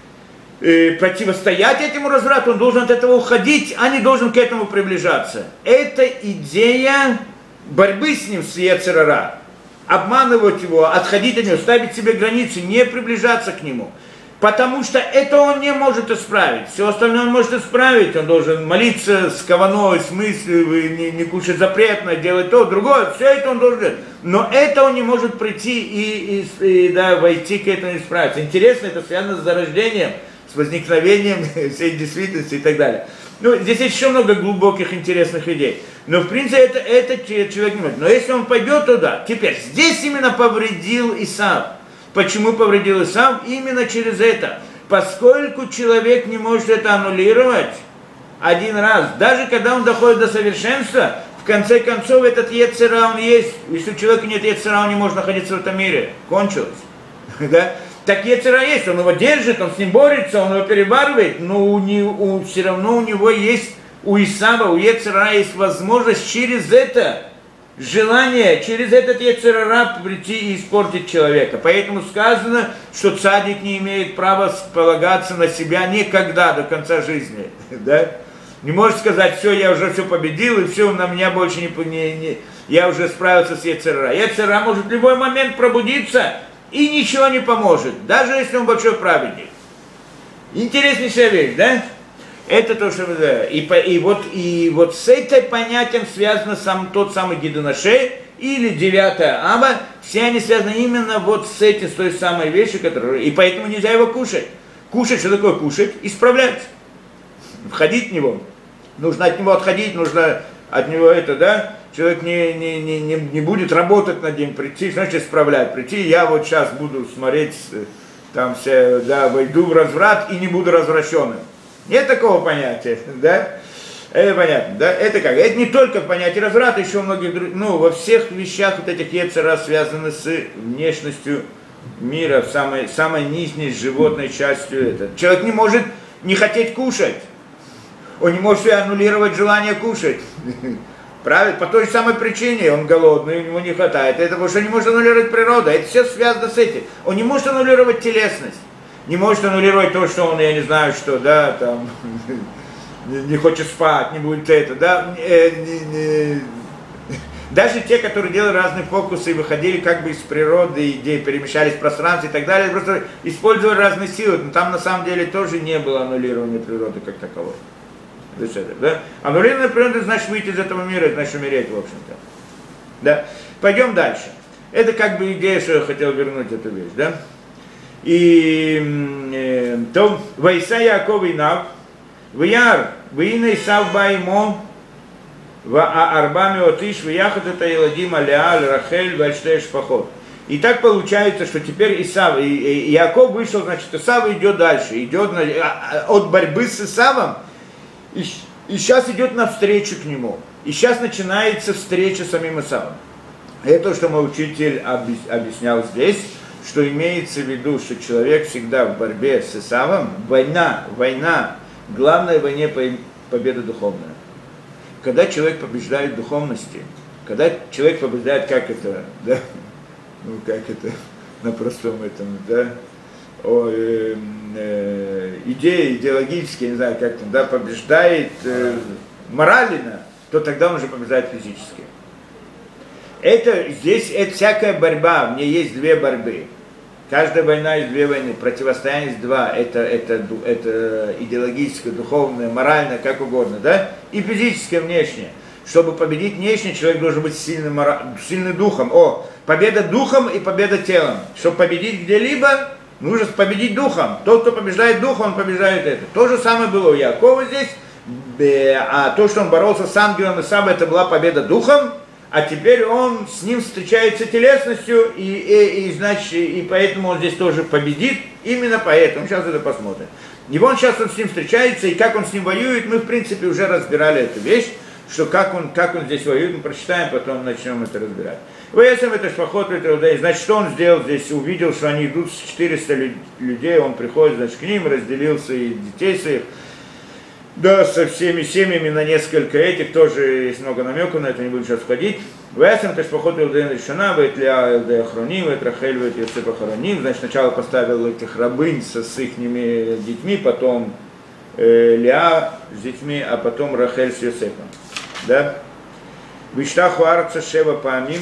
э, противостоять этому разврату, он должен от этого уходить, а не должен к этому приближаться. Это идея борьбы с ним, с Йецер ара. Обманывать его, отходить от него, ставить себе границы, не приближаться к нему. Потому что это он не может исправить. Все остальное он может исправить. Он должен молиться с каваной, с мыслью, не, не кушать запретно, делать то, другое. Все это он должен делать. Но это он не может прийти и, и, и да, войти к этому и исправиться. Интересно, это связано с зарождением, с возникновением всей действительности и так далее. Ну, здесь есть еще много глубоких, интересных идей. Но, в принципе, это, это человек не может. Но если он пойдет туда, теперь, здесь именно повредил Исав. Почему повредил Исав? Именно через это. Поскольку человек не может это аннулировать один раз, даже когда он доходит до совершенства, в конце концов этот Йецер ара он есть. Если у человека нет Йецер ара, он не может находиться в этом мире. Кончилось. Да? Так Йецер ара есть, он его держит, он с ним борется, он его перебарывает, но у него, все равно у него есть, у Исава, у Йецер ара есть возможность через это желание, через этот Йецер ара прийти и испортить человека. Поэтому сказано, что цадик не имеет права полагаться на себя никогда до конца жизни. Да? Не может сказать, все, я уже все победил, и все, на меня больше не, не, не я уже справился с Йецер ара. Йецер ара может в любой момент пробудиться, и ничего не поможет, даже если он большой праведник. Интереснейшая вещь, да? Это то, что мы знаем. И, и, вот, и вот с этим понятием связан сам, тот самый Гидонаше или девятая Ава. Все они связаны именно вот с этим, с той самой вещью, которая... И поэтому нельзя его кушать. Кушать, что такое кушать? Исправлять. Входить в него. Нужно от него отходить, нужно от него это, да? Человек не, не, не, не, не будет работать над ним, прийти, значит, исправлять. Прийти, я вот сейчас буду смотреть, там все, да, войду в разврат и не буду развращенным. Нет такого понятия, да? Это понятно, да? Это как? Это не только понятие разврата, еще многих других, ну, во всех вещах вот этих Йецер ара связаны с внешностью мира, самой, самой нижней животной частью. Это. Человек не может не хотеть кушать. Он не может себе аннулировать желание кушать. Правильно? По той же самой причине он голодный, у него не хватает. Это потому что не может аннулировать природа. Это все связано с этим. Он не может аннулировать телесность. Не может аннулировать то, что он, я не знаю, что, да, там, не, не хочет спать, не будет это, да. Не, не, не. Даже те, которые делали разные фокусы и выходили как бы из природы, идеи, перемещались в пространстве и так далее, просто использовали разные силы. Но там на самом деле тоже не было аннулирования природы как таковой. Да? Аннулирование природы значит выйти из этого мира, значит умереть, в общем-то. Да? Пойдем дальше. Это как бы идея, что я хотел вернуть эту вещь, да? И э, то Вайса Яаков и Нав, Вияр, Вина Исав Баимо, Ва Арбами Отиш, Вияхат это Еладим Алеаль, Рахель, Вальштеш Пахот. И так получается, что теперь Исав, и, и, Яаков вышел, значит, Исав идет дальше, идет на, от борьбы с Исавом, и, и сейчас идет навстречу к нему. И сейчас начинается встреча с самим Исавом. Это то, что мой учитель объяснял здесь, что имеется в виду, что человек всегда в борьбе с Исавом, война, война, главная в войне победа духовная. Когда человек побеждает в духовности, когда человек побеждает, как это, да, ну как это, на простом этом, да, о, э, э, идеи идеологические, не знаю, как там, да, побеждает э, морально, то тогда он уже побеждает физически. Это, здесь это всякая борьба, в ней есть две борьбы. Каждая война есть две войны, противостояние есть два. Это, это, это идеологическое, духовное, моральное, как угодно, да? И физическое, внешнее. Чтобы победить внешне, человек должен быть сильным, мора... сильным духом. О, победа духом и победа телом. Чтобы победить где-либо, нужно победить духом. Тот, кто побеждает духом, он побеждает это. То же самое было у Якова здесь. А то, что он боролся с ангелом Исава, это была победа духом. А теперь он с ним встречается телесностью, и, и, и, значит, и поэтому он здесь тоже победит. Именно поэтому. Сейчас это посмотрим. И он сейчас он с ним встречается, и как он с ним воюет, мы в принципе уже разбирали эту вещь. Что как он, как он здесь воюет, мы прочитаем, потом начнем это разбирать. Выясним это шпахот, значит, что он сделал здесь, увидел, что они идут с четырёхсот людей, он приходит, значит, к ним, разделился и детей своих, да, со всеми семьями на несколько этих, тоже есть много намеков, на это не буду сейчас входить. Выясним это шпахот Илден решена, вает Леа Илде Ахроним, вает Рахель, вает Йосеф Ахроним, значит, сначала поставил этих рабынь со, с их детьми, потом э, Леа с детьми, а потом Рахель с Йосефом. Да? Виштаху арца шева памим,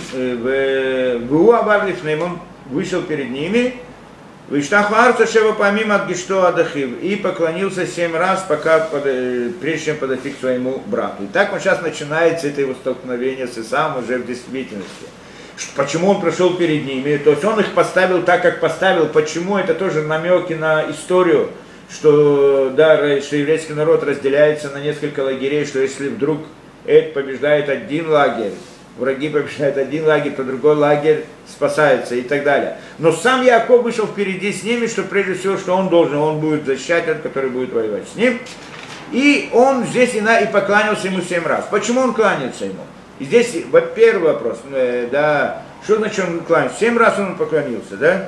ву авар лифнейм, он вышел перед ними, Виштаху арца шева памим от гишто адахив, и поклонился семь раз, пока, прежде чем подойти к своему брату. И так он сейчас начинается это его столкновение с Исавом уже в действительности. Почему он прошел перед ними, то есть он их поставил так, как поставил, почему, это тоже намеки на историю, что, да, что еврейский народ разделяется на несколько лагерей, что если вдруг это побеждает один лагерь, враги побеждают один лагерь, то другой лагерь спасается и так далее. Но сам Яков вышел впереди с ними, что прежде всего, что он должен, он будет защищать этот, который будет воевать с ним. И он здесь и, на, и поклонился ему семь раз. Почему он кланяется ему? И здесь, во-первых, вопрос, э, да, что значит он кланяется? Семь раз он поклонился, да,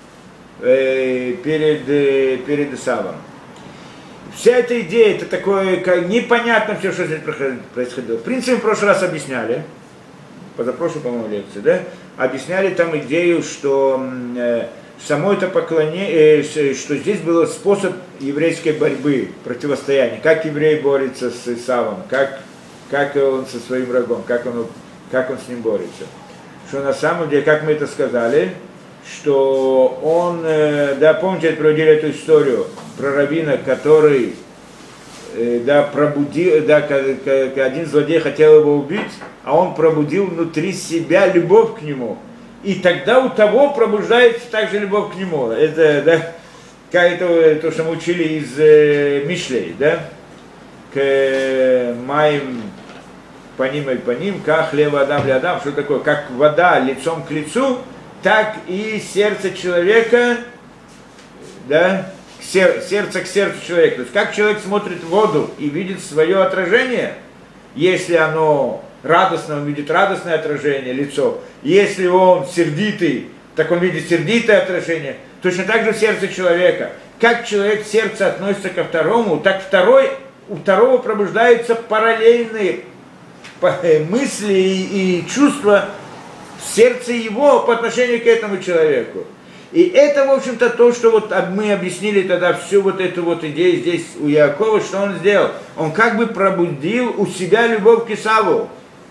э, перед, э, перед Исавом. Вся эта идея, это такое, как, непонятно все, что здесь происходило. В принципе, в прошлый раз объясняли, позапрошлой, по-моему, лекции, да, объясняли там идею, что э, само это поклонение, э, что здесь был способ еврейской борьбы, противостояния, как еврей борется с Исавом, как, как он со своим врагом, как он, как он с ним борется. Что на самом деле, как мы это сказали, что он, да, помните, проводили эту историю про раввина, который, да, пробудил, да, один злодей хотел его убить, а он пробудил внутри себя любовь к нему. И тогда у того пробуждается также любовь к нему. Это, да, как это, то, что мы учили из э, Мишлей, да, к моим по ним и по ним, как хлеба адам для адам, что такое, как вода лицом к лицу, так и сердце человека, да, сер, сердце к сердцу человека. То есть как человек смотрит в воду и видит свое отражение, если оно радостно, он видит радостное отражение, лицо. Если он сердитый, так он видит сердитое отражение. Точно так же в сердце человека. Как человек в сердце относится ко второму, так второй, у второго пробуждаются параллельные мысли и, и чувства в сердце его по отношению к этому человеку. И это, в общем-то, то, что вот мы объяснили тогда всю вот эту вот идею здесь у Якова, что он сделал. Он как бы пробудил у себя любовь к Исаву.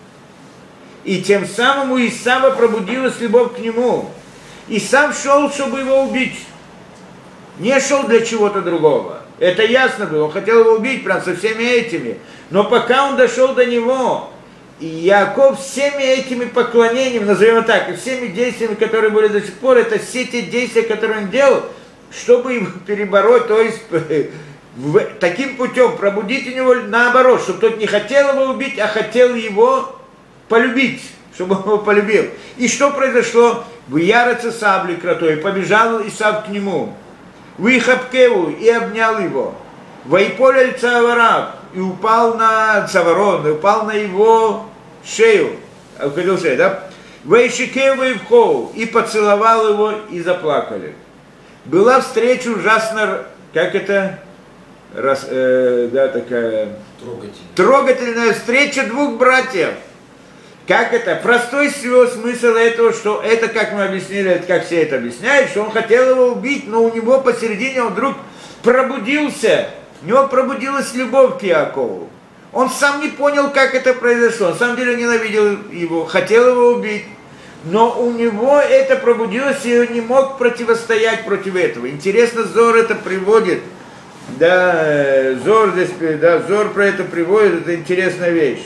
И тем самым у Исава пробудилась любовь к нему. И сам шел, чтобы его убить. Не шел для чего-то другого. Это ясно было. Он хотел его убить прям со всеми этими. Но пока он дошел до него, и Яков всеми этими поклонениями, назовем это так, и всеми действиями, которые были до сих пор, это все те действия, которые он делал, чтобы его перебороть, то есть в, таким путем пробудить у него наоборот, чтобы тот не хотел его убить, а хотел его полюбить, чтобы он его полюбил. И что произошло? В яроце сабли кротой побежал Исав к нему, в Ихапкеву и обнял его, Вайполь Цаварав, и упал на Цаварон, и упал на его шею, уходил шею, да? Вайшикев Вайвхоу, и поцеловал его, и заплакали. Была встреча ужасно, как это, раз, э, да, такая трогательная. трогательная встреча двух братьев. Как это? Простой всего смысл этого, что это, как мы объяснили, это как все это объясняют, что он хотел его убить, но у него посередине он вдруг пробудился. У него пробудилась любовь к Якову. Он сам не понял, как это произошло. На самом деле ненавидел его, хотел его убить. Но у него это пробудилось, и он не мог противостоять против этого. Интересно, Зор это приводит. Да, Зор здесь, да, Зор про это приводит, это интересная вещь.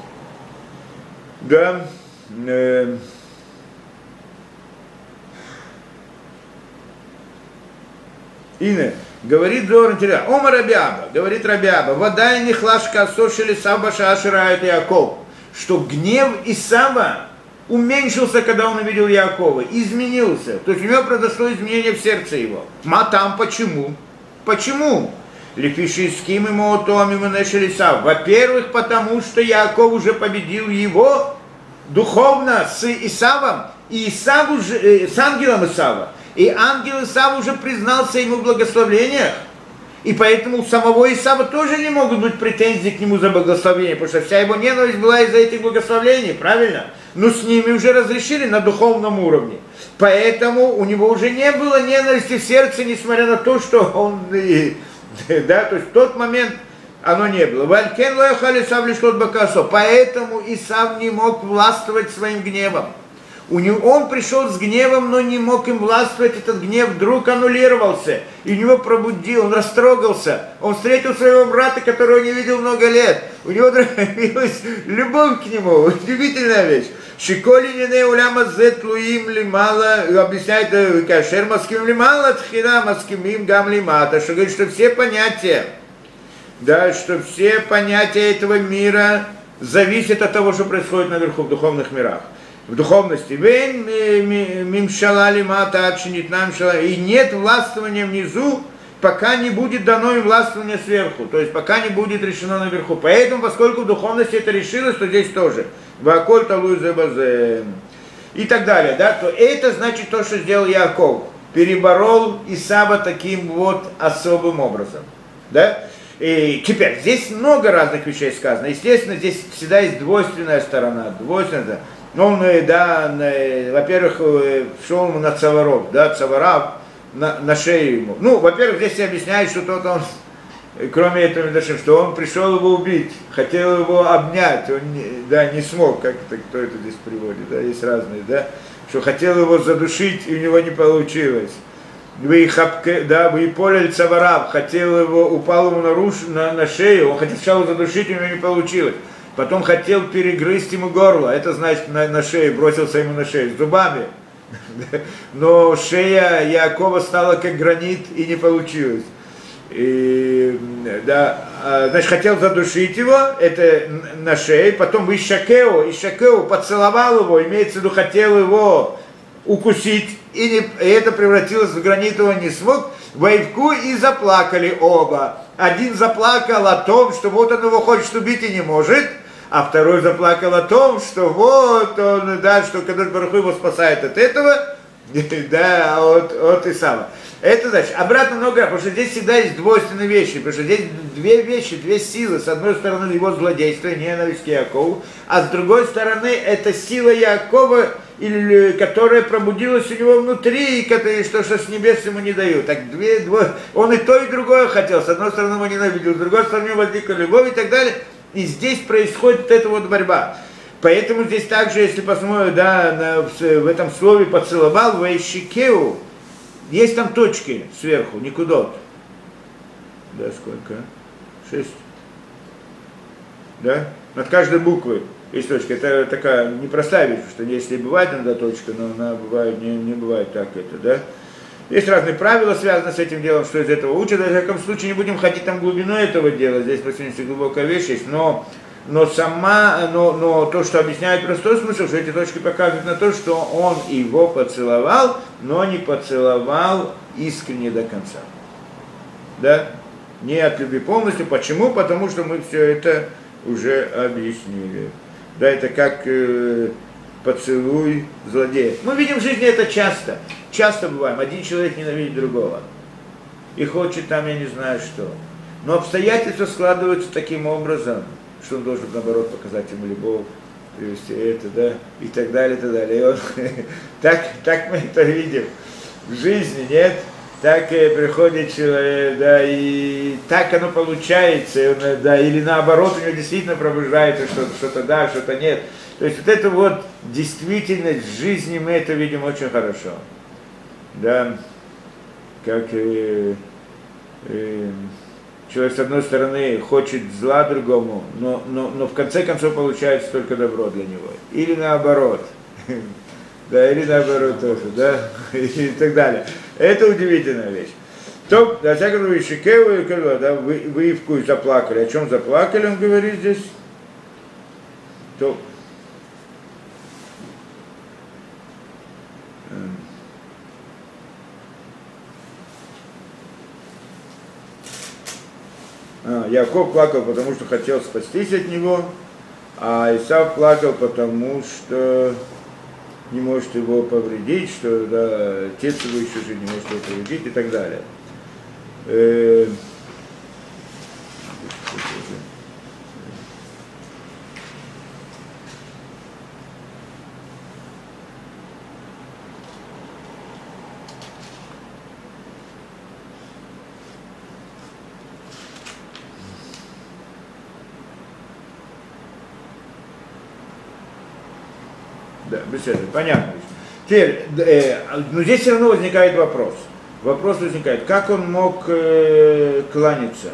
Да. Э, Ине, говорит Зор, интересно. Ома Рабиаба, говорит Рабиаба, вода и нехлашка осошили Сабаша Аширает Яков, что гнев Исава уменьшился, когда он увидел Якова, изменился. То есть у него произошло изменение в сердце его. А там почему? Почему? Лефишиским ему отомим и начали Исав. Во-первых, потому что Яков уже победил его духовно с Исавом, и Исав уже, э, с ангелом Исава. И ангел Исав уже признался ему в благословениях. И поэтому у самого Исава тоже не могут быть претензий к нему за благословение, потому что вся его ненависть была из-за этих благословений, правильно? Но с ними уже разрешили на духовном уровне. Поэтому у него уже не было ненависти в сердце, несмотря на то, что он... Да, то есть в тот момент оно не было. Поэтому Исав не мог властвовать своим гневом. У него, он пришел с гневом, но не мог им властвовать, этот гнев вдруг аннулировался, и у него пробудил, он растрогался, он встретил своего брата, которого не видел много лет, у него появилась любовь к нему, удивительная вещь. Шиколине уляма зет луим лимала, объясняет кашер маским лимала, тхина маским им гам лимата, что говорит, что все понятия, да, что все понятия этого мира зависят от того, что происходит наверху в духовных мирах. В духовности. И нет властвования внизу, пока не будет дано им властвование сверху. То есть пока не будет решено наверху. Поэтому, поскольку в духовности это решилось, то здесь тоже. И так далее. Да? То это значит то, что сделал Яков. Переборол Исава таким вот особым образом. Да? И теперь, здесь много разных вещей сказано. Естественно, здесь всегда есть двойственная сторона. Двойственная. Он, да, во-первых, шел ему на цаваров, да, цаварав на, на шею ему. Ну, во-первых, здесь объясняет, что тот он, кроме этого, что он пришел его убить, хотел его обнять, он, да, не смог, как это, кто это здесь приводит, да, есть разные, да, что хотел его задушить, и у него не получилось. Вы хапке, да, вы поле цаварав, хотел его, упал ему на, руш, на, на шею, он хотел сначала задушить, у него не получилось. Потом хотел перегрызть ему горло, это значит на, на шею, бросился ему на шею, с зубами. Но шея Якова стала как гранит и не получилось. И, да, значит, хотел задушить его, это на шее, потом Ишакеу, Ишакеу поцеловал его, имеется в виду, хотел его укусить, и, не, и это превратилось в гранит, он не смог, воевку и заплакали оба. Один заплакал о том, что вот он его хочет убить и не может, а второй заплакал о том, что вот он, да, что когда Барух его спасает от этого, да, от, от Исава. Это значит, обратно много, потому что здесь всегда есть двойственные вещи, потому что здесь две вещи, две силы. С одной стороны его злодейство, ненависть к Якову, а с другой стороны это сила Якова, или, которая пробудилась у него внутри, и что, что с небес ему не дают. Так две, двое, он и то, и другое хотел. С одной стороны его ненавидел, с другой стороны возникла любовь и так далее. И здесь происходит вот эта вот борьба. Поэтому здесь также, если посмотрим, да, на, в, в этом слове поцеловал, вейшикеу, есть там точки сверху, никудот. Да, сколько? Шесть. Да? Над каждой буквой есть точка. Это такая непростая вещь, что если бывает иногда точка, но она бывает, не, не бывает так это, да? Есть разные правила, связанные с этим делом, что из этого учат. В всяком случае, не будем ходить там глубиной этого дела. Здесь, по сути, глубокая вещь есть. Но, но сама, но, но то, что объясняет простой смысл, что эти точки показывают на то, что он его поцеловал, но не поцеловал искренне до конца. Да? Не от любви полностью. Почему? Потому что мы все это уже объяснили. Да, это как э, поцелуй злодея. Мы видим в жизни это часто. Часто бываем. Один человек ненавидит другого. И хочет там, я не знаю что. Но обстоятельства складываются таким образом, что он должен, наоборот, показать ему любовь, привести это, да, и так далее, и так далее. И он, так, так мы это видим. В жизни, нет? так и приходит человек, да, и так оно получается, и он, да, или наоборот, у него действительно пробуждается что-то, что-то да, что-то нет. То есть вот это вот действительность в жизни мы это видим очень хорошо. Да, как э, э, человек с одной стороны хочет зла другому, но, но, но в конце концов получается только добро для него. Или наоборот. Да, или наоборот тоже, да, и так далее. Это удивительная вещь. То, на всяком случае, Шикеву, да, вы, вы Ивку заплакали. О чем заплакали, он говорит здесь? То. А, Яков плакал, потому что хотел спастись от него, а Исав плакал, потому что не может его повредить, что да, отец его еще жив, не может его повредить и так далее. Э, Да, беседа, понятно. Теперь, э, но здесь все равно возникает вопрос. Вопрос возникает, как он мог э, кланяться?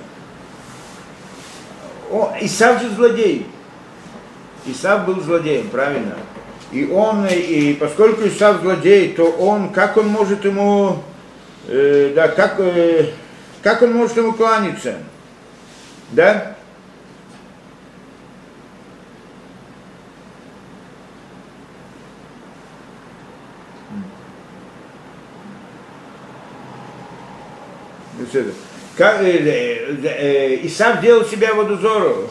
О, Исав же злодей. Исав был злодеем, правильно? И он, и поскольку Исав злодей, то он, как он может ему, э, да, как, э, как он может ему кланяться? Да? Как, э, э, э, Исав делал себя водозору,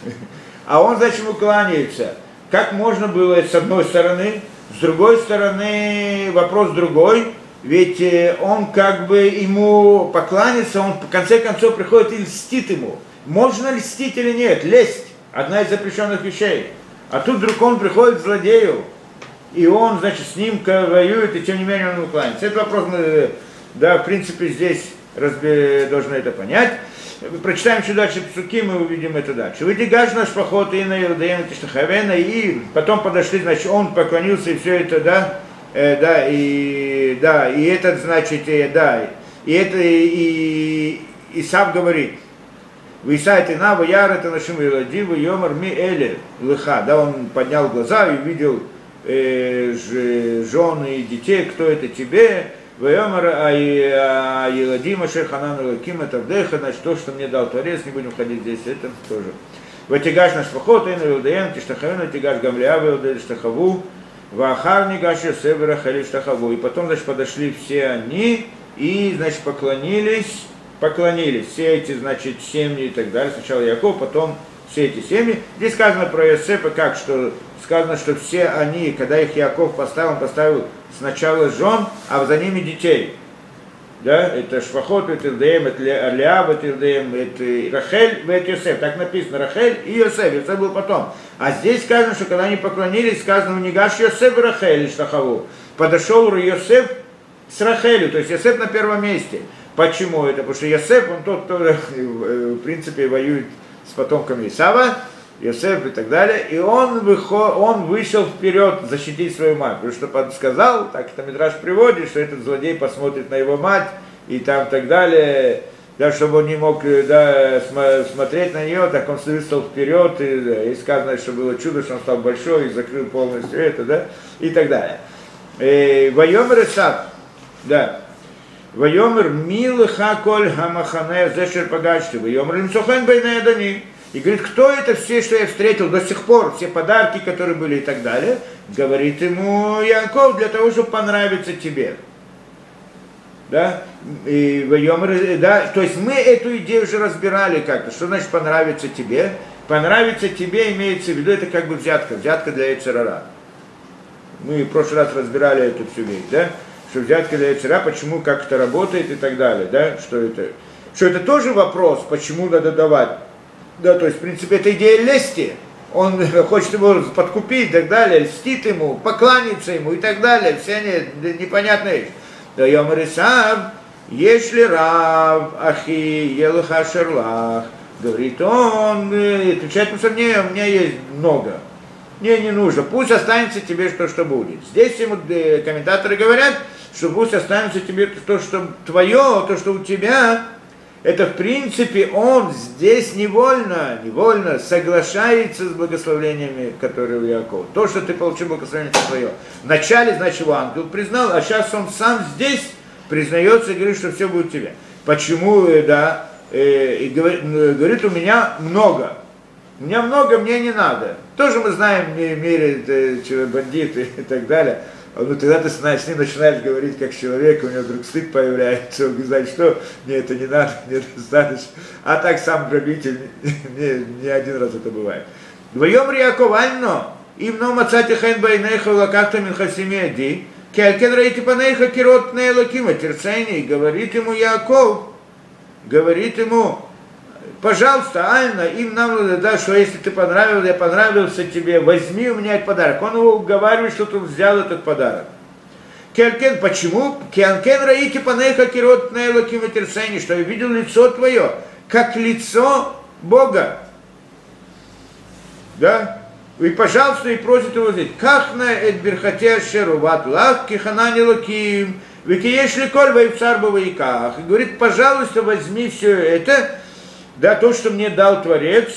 а он, значит, ему кланяется. Как можно было с одной стороны, с другой стороны вопрос другой, ведь э, он как бы ему покланяется, он в конце концов приходит и льстит ему. Можно льстить или нет? Лесть – одна из запрещенных вещей. А тут вдруг он приходит к злодею, и он, значит, с ним воюет, и тем не менее он ему кланяется. Это вопрос мы, да, в принципе, здесь Разбе, должны это понять. Прочитаем еще дальше псуки, мы увидим это дальше. Выдигаж наш поход и на Иудаена Тиштахавена, и потом подошли, значит, он поклонился, и все это, да, э, да, и, да, и этот, значит, э, да, и это, и, и Исав говорит, вы Исаите на, вы яр, это нашим Илади, вы йомар ми эле, лыха, да, он поднял глаза и увидел э, жены и детей, кто это тебе, Вайомар Айладим Ашер Ханан Элаким это вдеха, значит, то, что мне дал Творец, не будем ходить здесь, это тоже. Ватигаш наш поход, Эйна Илдаем, Тиштахавен, Тигаш Гамлиава, Илдаем Штахаву, Вахар Нигаш Йосеф Рахали Штахаву. И потом, значит, подошли все они и, значит, поклонились, поклонились, все эти, значит, семьи и так далее. Сначала Яков, потом все эти семьи. Здесь сказано про Йосефа, как, что сказано, что все они, когда их Яков поставил, он поставил сначала жен, а за ними детей. Да, это Шфахот, это Илдаем, это Леав, это Илдаем, это Рахель, это Йосеф. Так написано, Рахель и Йосеф, Йосеф был потом. А здесь сказано, что когда они поклонились, сказано, Нигаш Йосеф и Рахель, Штахаву. Подошел Йосеф с Рахелью, то есть Йосеф на первом месте. Почему это? Потому что Йосеф, он тот, кто, в принципе, воюет с потомками Исава, Йосеф и так далее, и он, выход, он вышел вперед защитить свою мать, потому что подсказал, так это Мидраш приводит, что этот злодей посмотрит на его мать, и там так далее, да, чтобы он не мог, да, смотреть на нее, так он вышел вперед, и, да, и сказано, что было чудо, что он стал большой и закрыл полностью это, да, и так далее. Вайомер Исав, да, Вайомер милыха коль хамахане зешер пагачти, Вайомер лимсохен бейне адани. И говорит, кто это все, что я встретил до сих пор, все подарки, которые были и так далее. Говорит ему Яков, для того, чтобы понравиться тебе. Да? И, да? То есть мы эту идею уже разбирали как-то. Что значит понравиться тебе? Понравиться тебе имеется в виду, это как бы взятка. Взятка для Эйцерара. Мы в прошлый раз разбирали эту всю вещь, да? Что взятка для Эйцерара, почему, как это работает и так далее. Да? Что это? Что это тоже вопрос, почему надо давать. Да, то есть, в принципе, это идея лести. Он хочет его подкупить и так далее, льстит ему, покланяться ему и так далее. Все они непонятные. Да, Йомар Исав, Если Рав, Ахи, Елаха Шерлах, говорит он, отвечает Мусар, не, у меня есть много. Мне не нужно, пусть останется тебе то, что будет. Здесь ему комментаторы говорят, что пусть останется тебе то, что твое, то, что у тебя. Это, в принципе, он здесь невольно, невольно соглашается с благословениями, которые у Якова. То, что ты получил благословение, это твое. Вначале, значит, его ангел признал, а сейчас он сам здесь признается и говорит, что все будет у тебя. Почему, да, э, и говорит, говорит, у меня много. У меня много, мне не надо. Тоже мы знаем в мире э, бандиты и так далее. Ну, тогда ты с ним начинаешь говорить как человек, у него вдруг стыд появляется, он говорит, что мне это не надо, мне достаточно. А так сам грабитель, не, не один раз это бывает. Вдвоем Яков ально, им но мацати хэн байнеха лакахта минхасимеди, келькен раити панейха кирот нейлокима терцейни, говорит ему Яков, говорит ему, пожалуйста, Альна, им нам надо, да, что если ты понравился, я понравился тебе, возьми у меня этот подарок. Он его уговаривает, что он взял этот подарок. Келькен, почему? Келькен раити панейха кирот нейлокима терцейни, что я видел лицо твое, как лицо Бога. Да? И, пожалуйста, и просит его здесь. Кахна эт бирхате ашеру ват лах киханани локим, викиеш ликоль вайпцар бавайках. И говорит, пожалуйста, возьми все это, да, то, что мне дал Творец,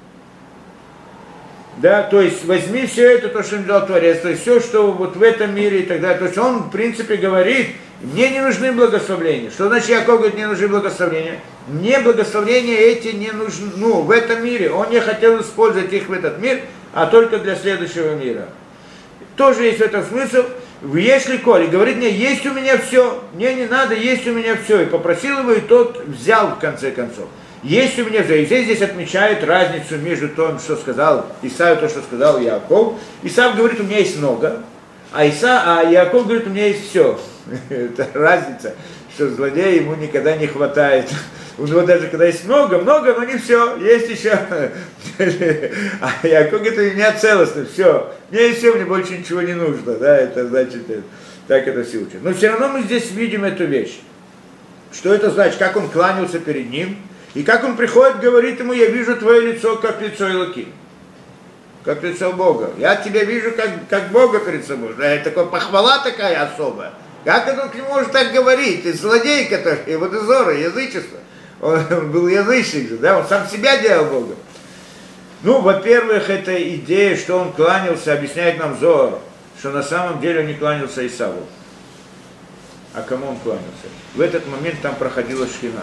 да, то есть возьми все это, то, что мне дал Творец, то есть все, что вот в этом мире и так далее. То есть он, в принципе, говорит, мне не нужны благословения. Что значит Яков говорит, мне нужны благословения? Мне благословения эти не нужны, ну, в этом мире. Он не хотел использовать их в этот мир, а только для следующего мира. Тоже есть в этом смысл. Если Коли говорит мне, есть у меня все, мне не надо, есть у меня все. И попросил его, и тот взял в конце концов. Есть у меня все. И здесь, здесь отмечает разницу между тем, что сказал Исав, и то, что сказал Яков. Исав говорит, у меня есть много, а, Иса, а Яков говорит, у меня есть все. Это разница, что злодея ему никогда не хватает. У него даже когда есть много, много, но не все, есть еще. А Яков говорит, у меня целостно, все. Мне есть все, мне больше ничего не нужно. Да, это значит, так это все учат. Но все равно мы здесь видим эту вещь. Что это значит? Как он кланялся перед ним, и как он приходит, говорит ему, я вижу твое лицо, как лицо Элоким. Как лицо Бога. Я тебя вижу, как, как Бога перед собой. Это такая похвала такая особая. Как это он к нему может так говорить? Ты злодей, который, вот и Зора, язычество. Он был язычник, да, он сам себя делал Богом. Ну, во-первых, это идея, что он кланялся, объясняет нам Зор, что на самом деле он не кланялся Исаву. А кому он кланялся? В этот момент там проходила Шхина.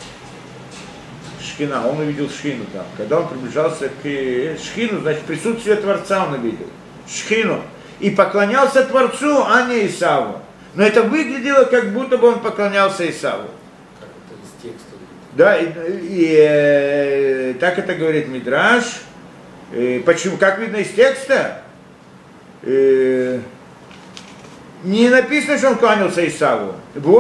Шхина, он увидел Шхину там. Когда он приближался к Шхину, значит, присутствие Творца он увидел. Шхину. И поклонялся Творцу, а не Исаву. Но это выглядело, как будто бы он поклонялся Исаву. Как это из текста. Да, и, и э, так это говорит Мидраш. Э, почему? Как видно из текста, э, не написано, что он кланялся Исаву.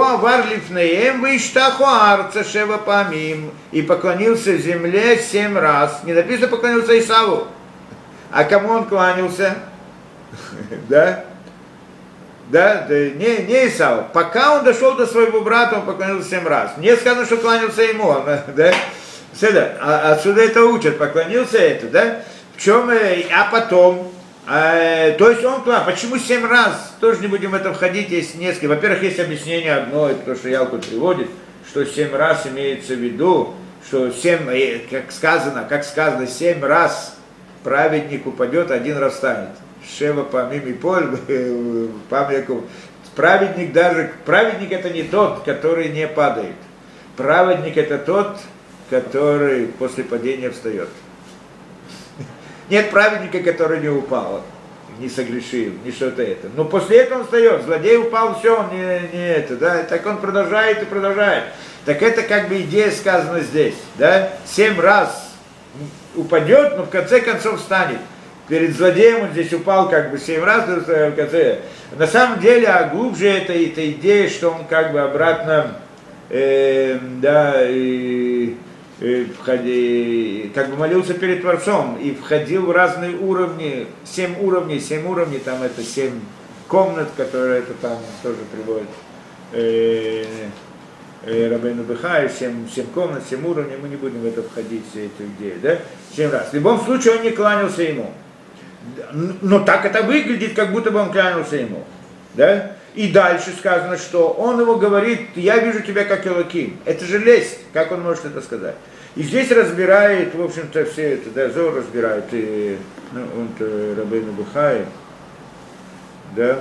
И поклонился в земле семь раз. Не написано, поклонился Исаву. А кому он кланялся? Да? Да, не, не Исаву. Пока он дошел до своего брата, он поклонился семь раз. Не сказано, что кланялся ему. Да? А, отсюда это учат, поклонился это, да? В чем, а потом, а, то есть он кланялся. Почему семь раз? Тоже не будем в это входить, есть несколько. Во-первых, есть объяснение одно, это то, что Ялкут приводит, что семь раз имеется в виду, что семь, как сказано, как сказано, семь раз праведник упадет, один раз встанет. Шева помимо поль, памятку. Праведник даже, праведник это не тот, который не падает. Праведник это тот, который после падения встает. Нет праведника, который не упал, не согрешил, не что-то это. Но после этого он встает. Злодей упал, все, он не, не это, да. Так он продолжает и продолжает. Так это как бы идея сказана здесь, да. Семь раз упадет, но в конце концов встанет. Перед злодеем он здесь упал как бы семь раз, в конце. На самом деле, а глубже это, это идея, что он как бы обратно, э, да, и, и входи, как бы молился перед Творцом и входил в разные уровни, семь уровней, семь уровней, там это семь комнат, которые это там тоже приводит. Э, Рабейну Бехай, семь, семь комнат, семь уровней, мы не будем в это входить, все эту идею, да? Семь раз. В любом случае он не кланялся ему. Но так это выглядит, как будто бы он кланялся ему, да? И дальше сказано, что он его говорит, я вижу тебя как Элоким. Это же лесть, как он может это сказать? И здесь разбирает, в общем-то, все это, да, Зор разбирает, и, ну, он-то Рабейну Бехай, да?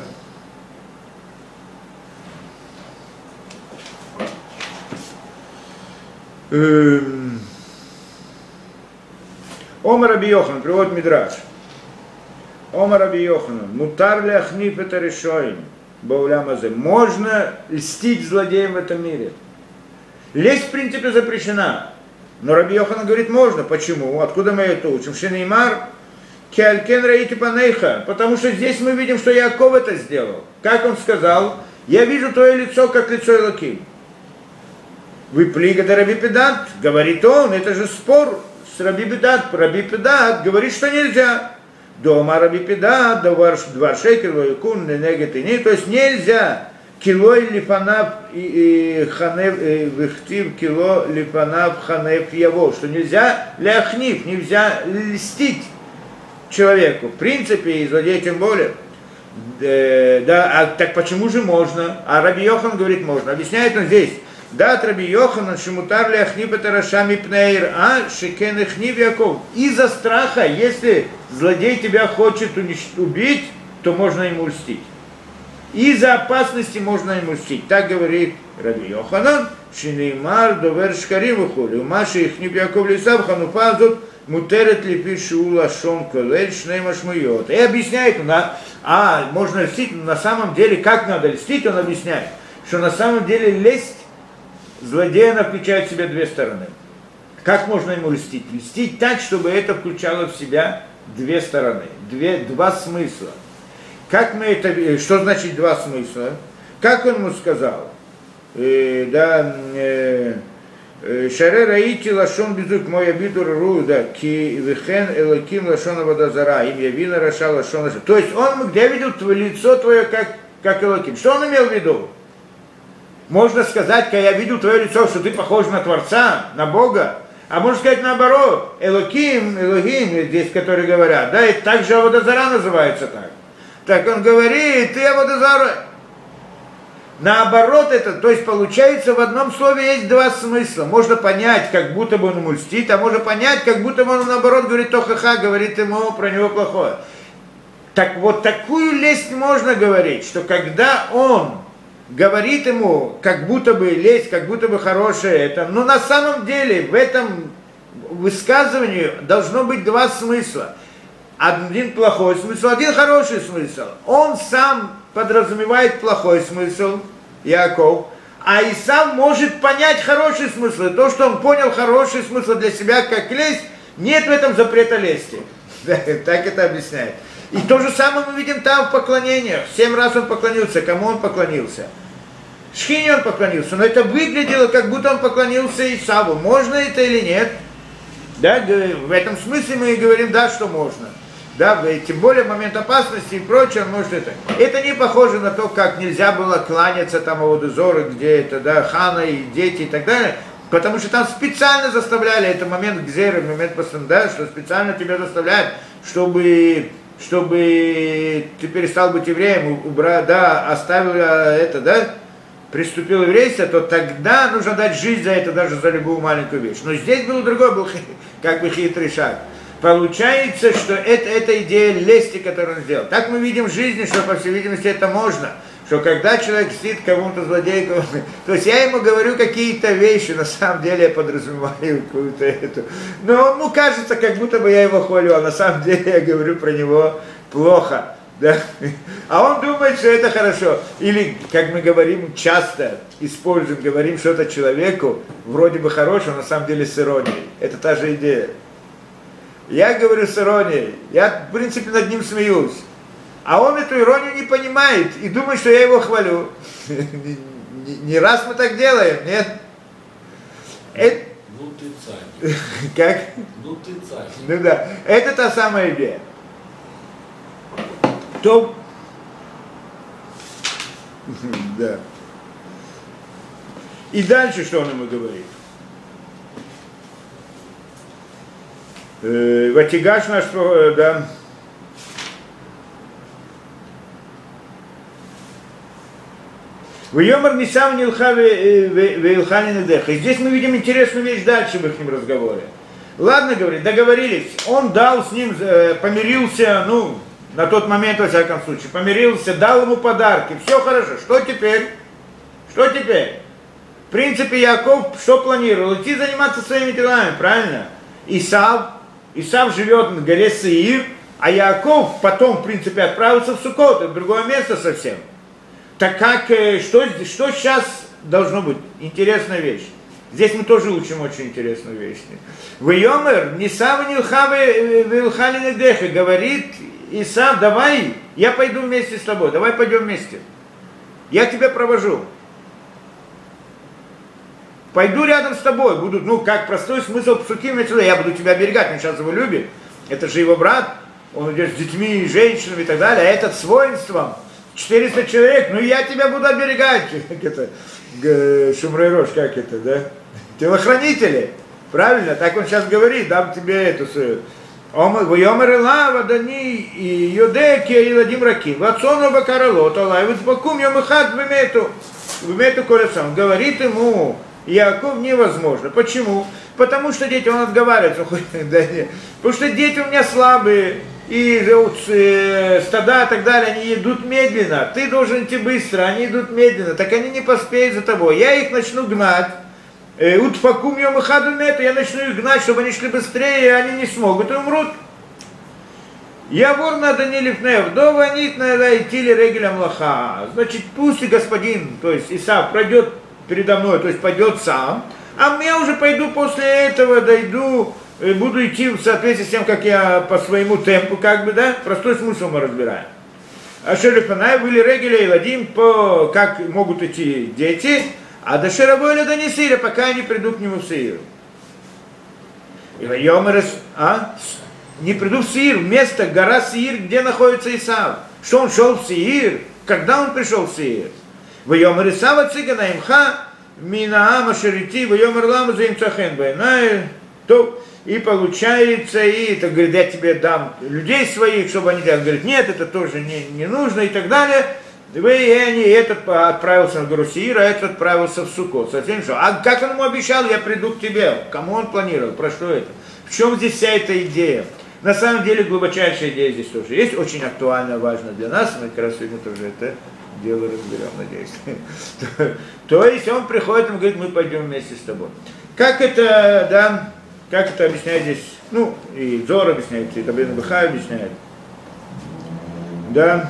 Омар Раби Йохан, приводит Мидраш. Омар Раби Йохан, мутар ли ахниф это решоин, баулямазе. Можно льстить злодеям в этом мире. Лесть, в принципе, запрещена. Но Раби Йохан говорит, можно. Почему? Откуда мы это учим? Шинеймар, кеалькен раити панейха. Потому что здесь мы видим, что Яаков это сделал. Как он сказал? Я вижу твое лицо, как лицо Элоким. Вы плига да Раби Педат, говорит он, это же спор с Раби Педат. Раби Педат говорит, что нельзя. Дома Раби Педат, два шекер, лоикун, ненегет и не. То есть нельзя. Кило лифанав ханев, вихтив кило лифанав ханев яво. Что нельзя ляхнив, нельзя льстить человеку. В принципе, и злодей тем более. Да, а так почему же можно? А Раби Йохан говорит, можно. Объясняет он здесь. Да, от Раби Йоханан, шимутар ли ахниб это рашами пнеир, а шекен ихниб Яков. Из-за страха, если злодей тебя хочет убить, то можно ему льстить. Из-за опасности можно ему льстить. Так говорит Раби Йоханан, шинеймар довер шкарим ухули, умаши ихниб Яков лисав хануфа зот мутерет ли пишу лашон колель шнеймаш муйот. И объясняет, а можно льстить, но на самом деле, как надо льстить, он объясняет, что на самом деле лесть злодей, она включает в себя две стороны. Как можно ему льстить? Льстить так, чтобы это включало в себя две стороны, две, два смысла. Как мы это, что значит два смысла? Как он ему сказал? Э, да, Шаре раити лашон безук мой абитур ру, да, ки вихен элаким лашон аводазара, им явина раша лашон лашон. То есть он, где видел твое лицо твое, как, как элаким? Что он имел в виду? Можно сказать, когда я видел твое лицо, что ты похож на Творца, на Бога. А можно сказать наоборот, Элоким, Элогим, здесь, которые говорят, да, и также Аводазара называется так. Так он говорит, ты Аводазара. Наоборот это, то есть получается в одном слове есть два смысла. Можно понять, как будто бы он ему льстит, а можно понять, как будто бы он наоборот говорит, то ха-ха, говорит ему про него плохое. Так вот такую лесть можно говорить, что когда он говорит ему, как будто бы лесть, как будто бы хорошее это, но на самом деле в этом высказывании должно быть два смысла. Один плохой смысл, один хороший смысл. Он сам подразумевает плохой смысл, Яаков, а и сам может понять хороший смысл. И то, что он понял хороший смысл для себя, как лесть, нет в этом запрета лести. Так это объясняет. И то же самое мы видим там в поклонениях. Семь раз он поклонился. Кому он поклонился? Шхине он поклонился. Но это выглядело, как будто он поклонился Исаву. Можно это или нет? Да, в этом смысле мы и говорим, да, что можно. Да, тем более в момент опасности и прочее, он может это. Это не похоже на то, как нельзя было кланяться там Аводозору, где это, да, хана и дети и так далее. Потому что там специально заставляли, это момент гзеры, момент постановления, что специально тебя заставляют, чтобы... чтобы ты перестал быть евреем, убрал, да, оставил это, да, приступил еврейство, то тогда нужно дать жизнь за это, даже за любую маленькую вещь. Но здесь был другой, был как бы хитрый шаг. Получается, что это, это идея лести, которую он сделал. Так мы видим в жизни, что, по всей видимости, это можно. Что когда человек сидит кому-то злодейку, то есть я ему говорю какие-то вещи, на самом деле я подразумеваю какую-то эту. Но ему кажется, как будто бы я его хвалю, а на самом деле я говорю про него плохо. Да? А он думает, что это хорошо. Или, как мы говорим, часто используем, говорим что-то человеку, вроде бы хорошего, на самом деле с иронией. Это та же идея. Я говорю с иронией, я, в принципе, над ним смеюсь. А он эту иронию не понимает и думает, что я его хвалю. Не раз мы так делаем, нет? Это... Ну ты царь. Как? Ну ты царь. Ну да, это та самая идея. То... Да. И дальше что он ему говорит? Э, Ватигаш наш, да. В Йомар Нисав Нилха Вейлхани Недеха. И здесь мы видим интересную вещь дальше в их разговоре. Ладно, говорит, договорились. Он дал с ним, помирился, ну, на тот момент, во всяком случае, помирился, дал ему подарки. Все хорошо. Что теперь? Что теперь? В принципе, Яков что планировал? Идти заниматься своими делами, правильно? Исав, Исав живет на горе Сеир, а Яков потом, в принципе, отправился в Суккот, в другое место совсем. Так как, что, что сейчас должно быть? Интересная вещь. Здесь мы тоже учим очень интересную вещь. Вейомер, Нисав Нилхаве Вилхали Недеха, говорит Исав, давай, я пойду вместе с тобой, давай пойдем вместе. Я тебя провожу. Пойду рядом с тобой, буду, ну, как простой смысл псуким, я буду тебя оберегать, он сейчас его любит. Это же его брат, он идет с детьми, женщинами и так далее, а этот с воинством. четыреста человек, ну я тебя буду оберегать. Как это, Шумрей Рош, как это, да? Телохранители. Правильно? Так он сейчас говорит, дам тебе эту свою. Войомер Элава, Дани, и Йодеки, и Ладим Раким. Ватсону Бакаралот, Аллай, Вицбакум, Йомахат, Вимету. Вимету Колесам. Говорит ему, Яков невозможно. Почему? Потому что дети, он отговаривается. Да, нет. Потому что дети у меня слабые. И э, стада и так далее, они идут медленно. Ты должен идти быстро, они идут медленно. Так они не поспеют за тобой. Я их начну гнать. Утфакум йом эхад вимету, я начну их гнать, чтобы они шли быстрее, и они не смогут и умрут. Я вор надо не лифнев, до ванит надо идти ли регелем лоха. Значит, пусть и господин, то есть Исав, пройдет передо мной, то есть пойдет сам, а я уже пойду после этого, дойду, буду идти в соответствии с тем, как я по своему темпу, как бы, да, простой смысл мы разбираем. А шерифанай были регеля и ладим, по как могут идти дети, а до Шерабойля до Несира, пока они придут к нему в Сеир. И Вайомер, а? Не придут в Сеир, место, гора Сеир, где находится Исав. Что он шел в Сеир? Когда он пришел в Сеир? Вайомер Исава цигана имха, минаама шерити, вайомер лама за имцахен байнай. То, и получается, и это говорит, я тебе дам людей своих, чтобы они делали. Говорит, нет, это тоже не, не нужно и так далее. Вы и они, этот отправился на гору Сеир, а этот отправился в Суккот. Совсем что? А как он ему обещал, я приду к тебе? Кому он планировал? Про что это? В чем здесь вся эта идея? На самом деле глубочайшая идея здесь тоже есть, очень актуальна, важна для нас. Мы как раз сегодня тоже это дело разберем, надеюсь. То есть он приходит и говорит, мы пойдем вместе с тобой. Как это, да, как это объясняет здесь? Ну, и Зор объясняет, и Рабейну Бахай объясняет. Да.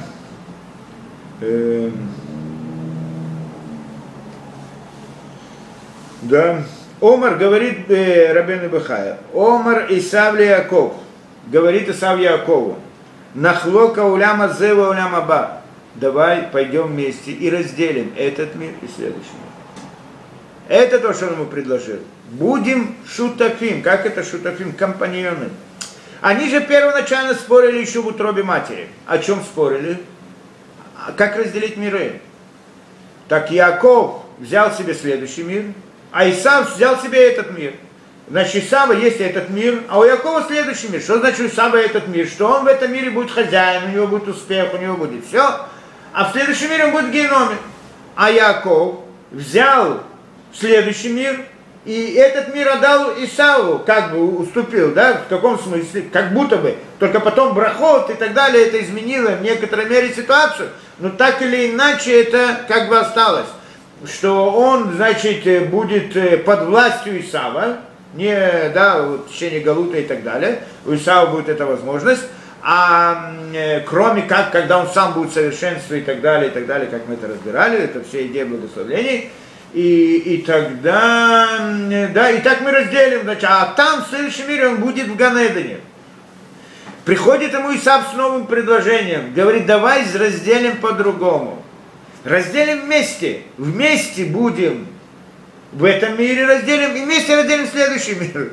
Да. Омар говорит э, Рабейну Бахая. Омар Исав ли Яков. Говорит Исав Якову. Нахлока уляма зева уляма ба. Давай пойдем вместе и разделим этот мир и следующий мир. Это то, что он ему предложил. Будем шутафим. Как это шутафим? Компаньоны. Они же первоначально спорили еще в утробе матери. О чем спорили? Как разделить миры? Так Яков взял себе следующий мир, а Исав взял себе этот мир. Значит, у Исава есть этот мир, а у Якова следующий мир. Что значит у Исава этот мир? Что он в этом мире будет хозяин, у него будет успех, у него будет все. А в следующем мире он будет в геноме. А Яков взял следующий мир, и этот мир отдал Исаву, как бы уступил, да, в каком смысле, как будто бы. Только потом брахот и так далее, это изменило в некоторой мере ситуацию. Но так или иначе это как бы осталось. Что он, значит, будет под властью Исава, не, да, в течение Галута и так далее. У Исава будет эта возможность. А э, кроме как, когда он сам будет совершенство и так далее, и так далее, как мы это разбирали, это все идеи благословений. И, и тогда, да, и так мы разделим, значит, а там в следующем мире он будет в Ганедане. Приходит ему Исав с новым предложением, говорит, давай разделим по-другому. Разделим вместе, вместе будем в этом мире разделим, и вместе разделим следующий мир.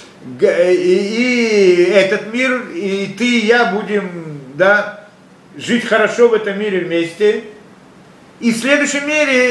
И, и этот мир, и ты, и я будем, да, жить хорошо в этом мире вместе. И в следующем мире,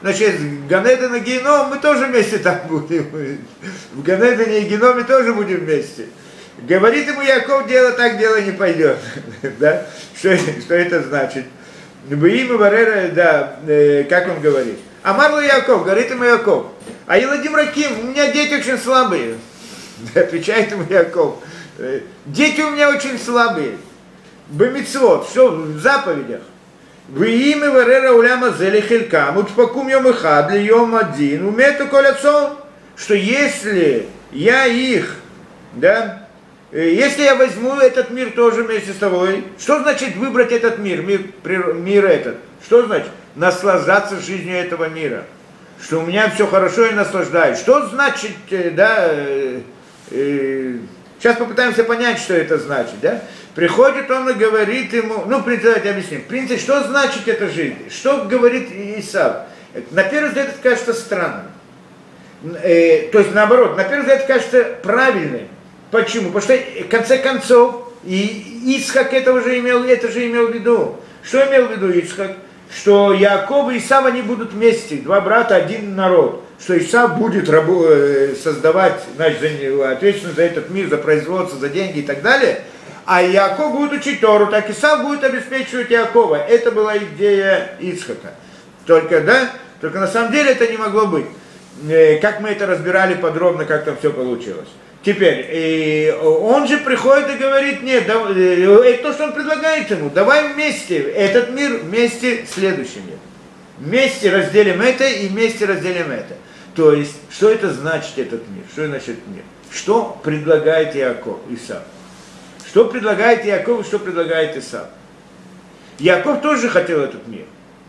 значит, Ганеден и Геном мы тоже вместе там будем. В Ганедене и Геноме тоже будем вместе. Говорит ему Яков, дело так, дело не пойдет. Да? Что, что это значит? Имя Варера, да, э, как он говорит. Амарлу Яков, говорит ему Яков. А Еладим Раким, у меня дети очень слабые. Отвечает ему Яков. Дети у меня очень слабые. Бемицвот, что в заповедях. Вы имя Варера Уляма Зели Хилькам, Утпакум Йом Ихад, Ли Йом Один, Умету Колецон, что если я их, да, если я возьму этот мир тоже вместе с тобой, что значит выбрать этот мир, мир, мир этот? Что значит наслаждаться жизнью этого мира? Что у меня все хорошо и наслаждаюсь. Что значит, да, э, э, сейчас попытаемся понять, что это значит, да? Приходит он и говорит ему, ну, в принципе, давайте объясним. В принципе, что значит эта жизнь? Что говорит Исав? На первый взгляд это кажется странным. Э, то есть, наоборот, на первый взгляд кажется правильным. Почему? Потому что, в конце концов, и Ицхак этого же имел, это же имел в виду. Что имел в виду Ицхак? Что Яков и Исав, они будут вместе, два брата, один народ. Что Исав будет рабо- создавать, значит, ответственность за этот мир, за производство, за деньги и так далее. А Яков будет учить Тору, так Исав будет обеспечивать Якова. Это была идея Ицхака. Только, да, только на самом деле это не могло быть. Как мы это разбирали подробно, как там все получилось. Теперь, и он же приходит и говорит, нет, да, это то, что он предлагает ему, давай вместе, этот мир вместе следующий мир. Вместе разделим это и вместе разделим это. То есть, что это значит этот мир? Что значит мир? Что предлагает Яков, Исав? Что предлагает Яков и что предлагает Исав? Яков тоже хотел этот мир.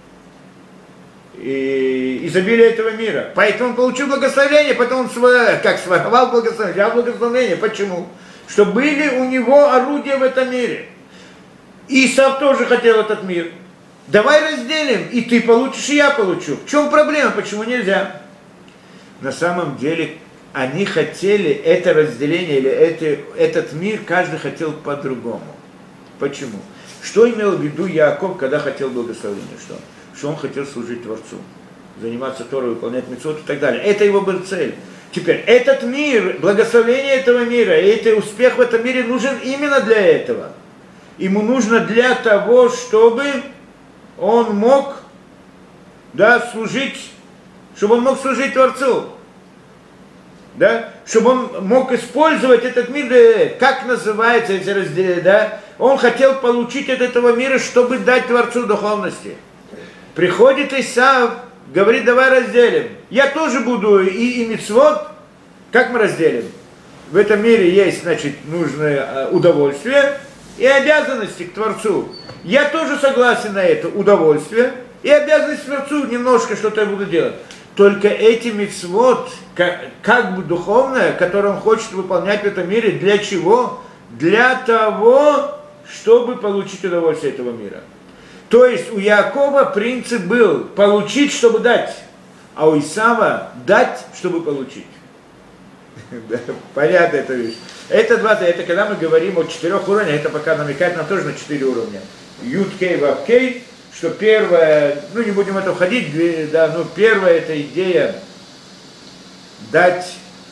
И изобилие этого мира. Поэтому он получил благословение, потом он своровал, как своровал благословение, взял благословение. Почему? Что были у него орудия в этом мире. Исав тоже хотел этот мир. Давай разделим, и ты получишь, и я получу. В чем проблема? Почему нельзя? На самом деле, они хотели это разделение, или это, этот мир, каждый хотел по-другому. Почему? Что имел в виду Яаков, когда хотел благословения? Что? Что он хотел служить Творцу, заниматься Торой, выполнять мицвот и так далее. Это его была цель. Теперь, этот мир, благословение этого мира, и это успех в этом мире нужен именно для этого. Ему нужно для того, чтобы он мог, да, служить, чтобы он мог служить Творцу. Да? Чтобы он мог использовать этот мир, как называется эти разделения, да? Он хотел получить от этого мира, чтобы дать Творцу духовности. Приходит Исав, говорит, давай разделим. Я тоже буду и, и мицвот. Как мы разделим? В этом мире есть, значит, нужное удовольствие и обязанности к Творцу. Я тоже согласен на это удовольствие и обязанность к Творцу, немножко что-то я буду делать. Только эти мицвот, как, как бы духовное, которое он хочет выполнять в этом мире, для чего? Для того, чтобы получить удовольствие этого мира. То есть у Яакова принцип был получить, чтобы дать, а у Исава дать, чтобы получить. Понятно эта вещь. Это два, это когда мы говорим о четырех уровнях, это пока намекает нам тоже на четыре уровня. Юд, Кей, Вав, Кей, что первое, ну не будем в это входить, да, но первая эта идея дать,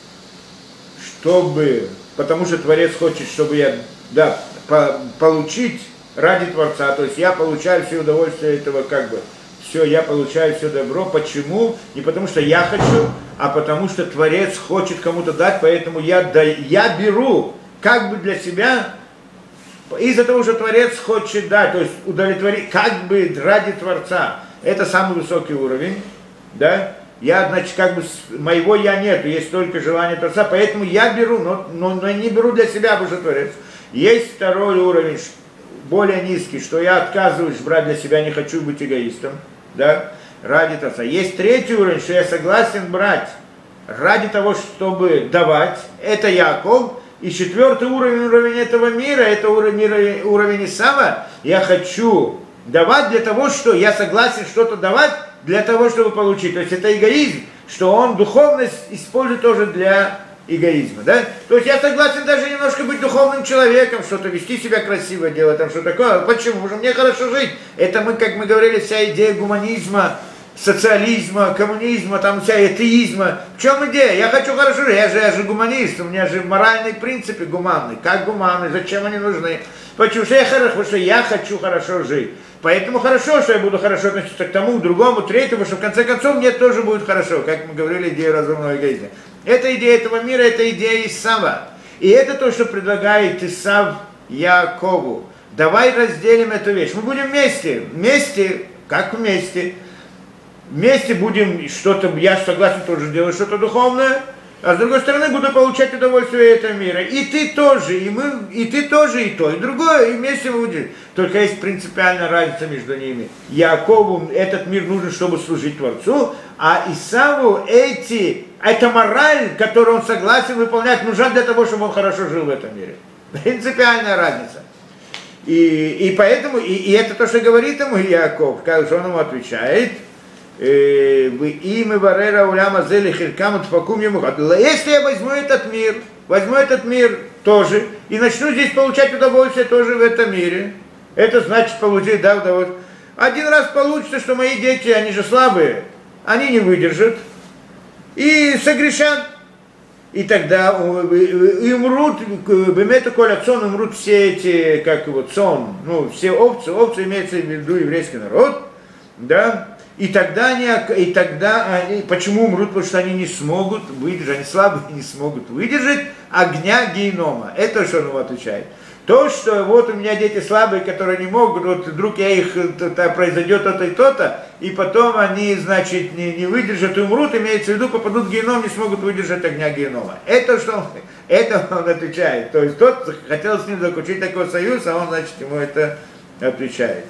чтобы, потому что Творец хочет, чтобы я, да, по, получить ради Творца, то есть я получаю все удовольствие этого, как бы, все, я получаю все добро. Почему? Не потому что я хочу, а потому что Творец хочет кому-то дать, поэтому я, да, я беру, как бы для себя, из-за того, что Творец хочет дать, то есть удовлетворить, как бы ради Творца. Это самый высокий уровень, да? Я, значит, как бы, моего я нету, есть только желание Творца, поэтому я беру, но, но, но не беру для себя, потому что Творец. Есть второй уровень, более низкий, что я отказываюсь брать для себя, не хочу быть эгоистом, да, ради Творца. Есть третий уровень, что я согласен брать ради того, чтобы давать, это Яаков. И четвертый уровень, уровень этого мира, это уровень, уровень Исава, я хочу давать для того, что я согласен что-то давать, для того, чтобы получить. То есть это эгоизм, что он духовность использует тоже для эгоизма, да? То есть я согласен даже немножко быть духовным человеком, что-то вести себя красиво, делать там что такое. Почему? Потому что мне хорошо жить. Это мы, как мы говорили, вся идея гуманизма, социализма, коммунизма, там вся атеизма. В чем идея? Я хочу хорошо жить, я же, я же гуманист, у меня же моральные принципы гуманные. Как гуманные, зачем они нужны? Почему что я хорошо, потому что я хочу хорошо жить. Поэтому хорошо, что я буду хорошо относиться к тому, к другому, третьему, что в конце концов мне тоже будет хорошо, как мы говорили, идея разумного эгоизма. Это идея этого мира, это идея Исава. И это то, что предлагает Исав Якову. Давай разделим эту вещь. Мы будем вместе, вместе, как вместе. Вместе будем что-то, я согласен тоже делать что-то духовное, а с другой стороны буду получать удовольствие этого мира. И ты тоже, и мы, и ты тоже, и то, и другое, и вместе мы будем. Только есть принципиальная разница между ними. Якову этот мир нужен, чтобы служить Творцу, а Исаву эти, эта мораль, которую он согласен выполнять, нужна для того, чтобы он хорошо жил в этом мире. Принципиальная разница. И, и поэтому, и, и это то, что говорит ему Яков, как он ему отвечает, если я возьму этот мир, возьму этот мир тоже, и начну здесь получать удовольствие тоже в этом мире, это значит получить, да, удовольствие. Один раз получится, что мои дети, они же слабые, они не выдержат и согрешат. И тогда умрут, бемета коля цон, умрут все эти, как его, цон, ну, все овцы, овцы имеется в виду еврейский народ, да. И тогда они, и тогда они, почему умрут? Потому что они не смогут выдержать, они слабые не смогут выдержать огня генома. Это что он ему отвечает. То, что вот у меня дети слабые, которые не могут, вот вдруг я их, то, произойдет то-то и то-то, и потом они, значит, не, не выдержат и умрут, имеется в виду, попадут в геном, не смогут выдержать огня генома. Это что он, это он отвечает. То есть тот хотел с ним заключить такой союз, а он, значит, ему это отвечает.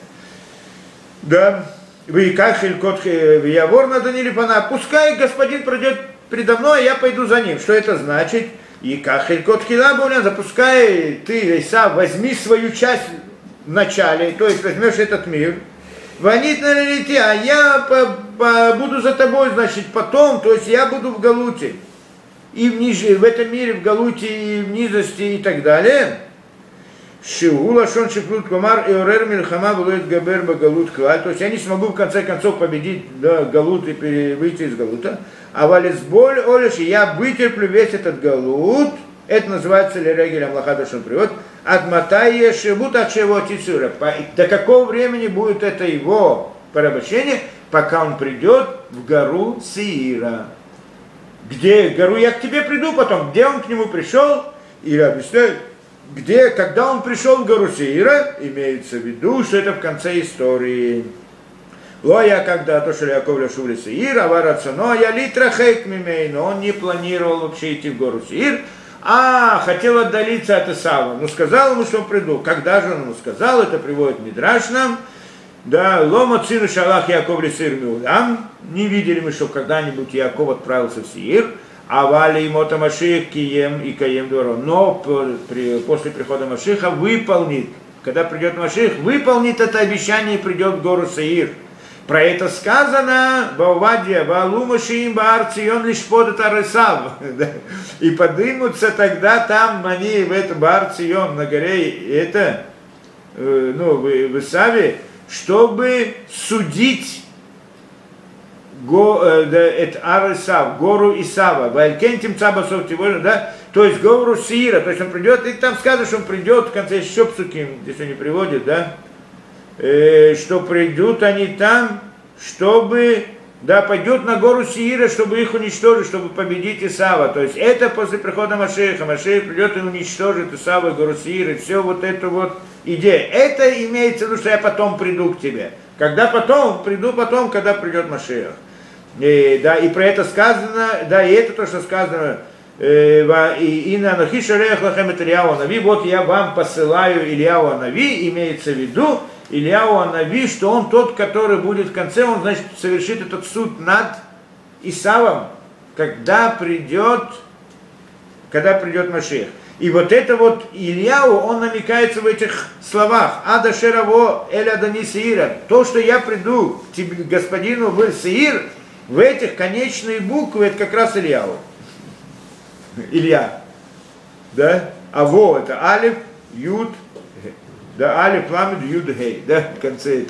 Да. Вы как Хилькот Явор на Даниле Пана, пускай господин пройдет предо мной, а я пойду за ним. Что это значит? И как Хилькот Хилабуля, запускай ты, Исав, возьми свою часть в начале, то есть возьмешь этот мир, ванит на лете, а я по, по, буду за тобой, значит, потом, то есть я буду в Галуте, и в, ниже, в этом мире, в Галуте, и в низости, и так далее. Шиула шон шифрут комар и орер мильхама влоит габер багалут клаль. То есть я не смогу в конце концов победить, да, Галут и выйти из Галута. А валисболь олеш, я вытерплю весь этот Галут. Это называется лерегель амлахада, что он приводит. Адматайе шибут от чего тицура. До какого времени будет это его порабощение? Пока он придет в гору Сеира. Где гору я к тебе приду потом. Где он к нему пришел? Или объясняет. Где, когда он пришел в гору Сеира, имеется в виду, что это в конце истории. Лоя, когда то, что Яков лешул в Сеир, авараться, но я литрахейк мимей, но он не планировал вообще идти в гору Сеир, а хотел отдалиться от Исава. Но сказал ему, что он приду. Когда же он ему сказал, это приводит Мидраш нам, да, лома цину шалах Яков лесир миулям, не видели мы, что когда-нибудь Яков отправился в Сеир, а вали ему Машиах кием и каем двором. Но при, после прихода Машиха выполнит, когда придет Машиах, выполнит это обещание и придет в гору Сеир. Про это сказано Баувадия, Ваалу Машиим Баар Цион Лишпод Арисав. И поднимутся тогда там они в этом Баар Цион на горе, это, ну, в Исаве, чтобы судить Го, э, да, это Ар-Исав, гору Исава, Валькентим Цабасов Тиволь, да, то есть гору Сеира, то есть он придет, и там сказано, что он придет, в конце еще псуким, здесь он не приводит, да, э, что придут они там, чтобы, да, пойдет на гору Сеира, чтобы их уничтожить, чтобы победить Исава, то есть это после прихода Машиаха, Машиах придет и уничтожит Исава, гору Сеира, и все вот это вот идея, это имеется в виду, что я потом приду к тебе, когда потом, приду потом, когда придет Машиах. И, да, и про это сказано, да, и это то, что сказано, и на Нахишарех лахем это Ильяу Анави, вот я вам посылаю Ильяу Анави, имеется в виду Ильяу Анави, что он тот, который будет в конце, он, значит, совершит этот суд над Исавом, когда придет, когда придет Машиах. И вот это вот Ильяу, он намекается в этих словах. Ада шераво эля дани Сеира. То, что я приду к тебе, господину в Сеир, в этих конечные буквы, это как раз Ильяу. Илья. Да? А во это Алиф, Юд, да, Алиф, Ламид, Юд, Хей. Да, в конце это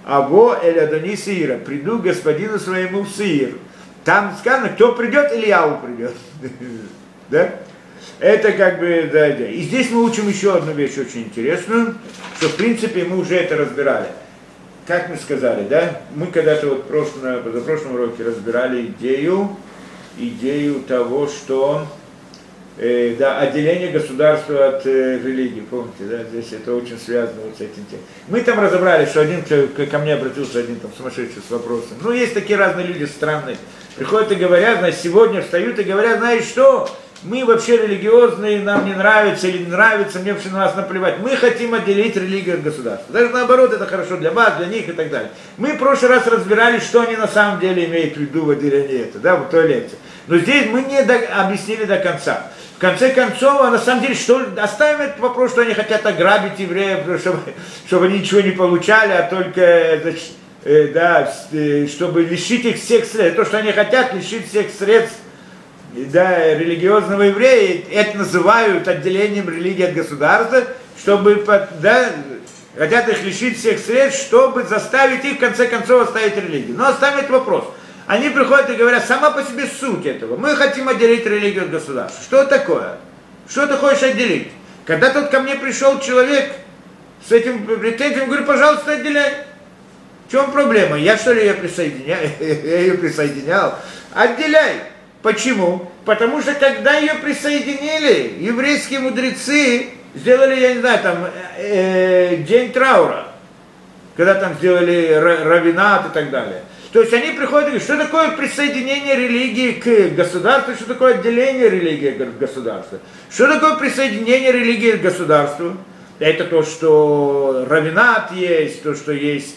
Аво эль Адони Сеира, приду к господину своему в Сеир. Там сказано, кто придет, Ильяу придет. Да? Это как бы, да, да. И здесь мы учим еще одну вещь очень интересную, что в принципе мы уже это разбирали. Как мы сказали, да? Мы когда-то вот в прошлом, на позапрошлом уроке разбирали идею, идею того, что э, да, отделение государства от э, религии, помните, да? Здесь это очень связано вот с этим тем. Мы там разобрали, что один, ко мне обратился один там сумасшедший с вопросом. Ну, есть такие разные люди странные. Приходят и говорят, значит, сегодня встают и говорят, знаешь что? Мы вообще религиозные, нам не нравится или не нравится, мне вообще на нас наплевать. Мы хотим отделить религию от государства. Даже наоборот, это хорошо для вас, для них и так далее. Мы в прошлый раз разбирали, что они на самом деле имеют в виду в отделении это, да, в той лекции. Но здесь мы не до, объяснили до конца. В конце концов, а на самом деле, что, оставим этот вопрос, что они хотят ограбить евреев, чтобы, чтобы они ничего не получали, а только, значит, э, да, э, чтобы лишить их всех средств. То, что они хотят, лишить всех средств, да, религиозного еврея, это называют отделением религии от государства, чтобы, да, хотят их лишить всех средств, чтобы заставить их, в конце концов, оставить религию. Но оставим этот вопрос. Они приходят и говорят, сама по себе суть этого. Мы хотим отделить религию от государства. Что такое? Что ты хочешь отделить? Когда тут ко мне пришел человек с этим претензией, говорю, пожалуйста, отделяй. В чем проблема? Я что ли ее присоединяю? Я ее присоединял. Отделяй. Почему? Потому что когда ее присоединили, еврейские мудрецы сделали, я не знаю, там, э, день траура, когда там сделали раввинат и так далее. То есть они приходят и говорят, что такое присоединение религии к государству, что такое отделение религии от государства. Что такое присоединение религии к государству? Это то, что раввинат есть, то, что есть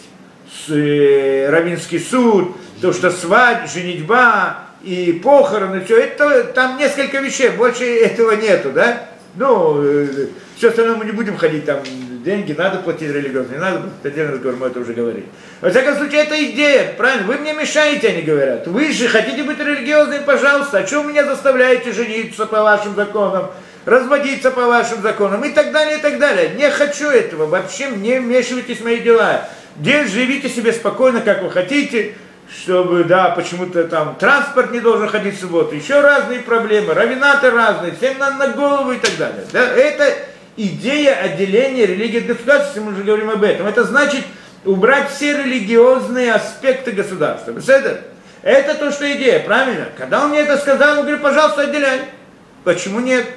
э, раввинский суд, то, что свадьба, женитьба, и похороны, все, это, там несколько вещей, больше этого нету, да? Ну, э, все остальное мы не будем ходить, там, деньги надо платить религиозные, не надо платить, отдельный разговор, мы это уже говорили. Во всяком случае, это идея, правильно? Вы мне мешаете, они говорят. Вы же хотите быть религиозными, пожалуйста, а что вы меня заставляете жениться по вашим законам, разводиться по вашим законам и так далее, и так далее. Не хочу этого, вообще не вмешивайтесь в мои дела. Где живите себе спокойно, как вы хотите, чтобы, да, почему-то там транспорт не должен ходить в субботу, еще разные проблемы, раввинаты разные, всем надо на голову и так далее. Да? Это идея отделения религии от государства, если мы уже говорим об этом. Это значит убрать все религиозные аспекты государства. Это, это то, что идея, правильно? Когда он мне это сказал, он говорит, пожалуйста, отделяй. Почему нет?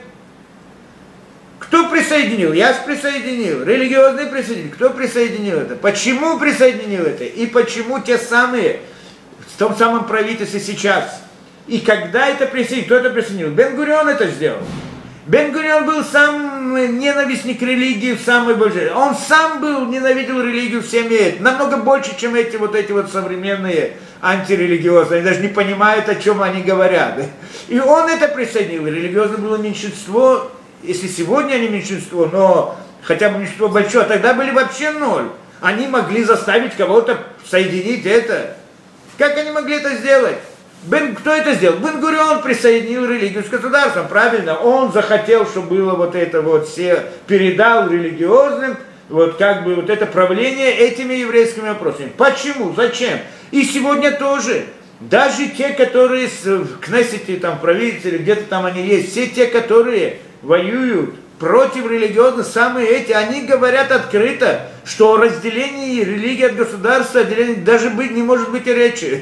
Кто присоединил? Я же присоединил. Религиозные присоединили. Кто присоединил это? Почему присоединил это? И почему те самые, в том самом правительстве сейчас? И когда это присоединил? Кто это присоединил? Бен-Гурион это сделал. Бен-Гурион был сам ненавистник религии в самой большой. Он сам был, ненавидел религию всеми. Намного больше, чем эти вот эти вот современные антирелигиозные. Они даже не понимают, о чем они говорят. И он это присоединил. Религиозное было меньшинство. Если сегодня они меньшинство, но хотя бы меньшинство большое, тогда были вообще ноль. Они могли заставить кого-то соединить это. Как они могли это сделать? Бен, кто это сделал? Бен-Гурион присоединил религию с государством, правильно? Он захотел, чтобы было вот это вот все, передал религиозным, вот как бы вот это правление этими еврейскими вопросами. Почему? Зачем? И сегодня тоже. Даже те, которые в Кнессете, там, правители, где-то там они есть, все те, которые воюют против религиозных, самые эти, они говорят открыто, что о разделении религии от государства отделении даже быть не может быть и речи.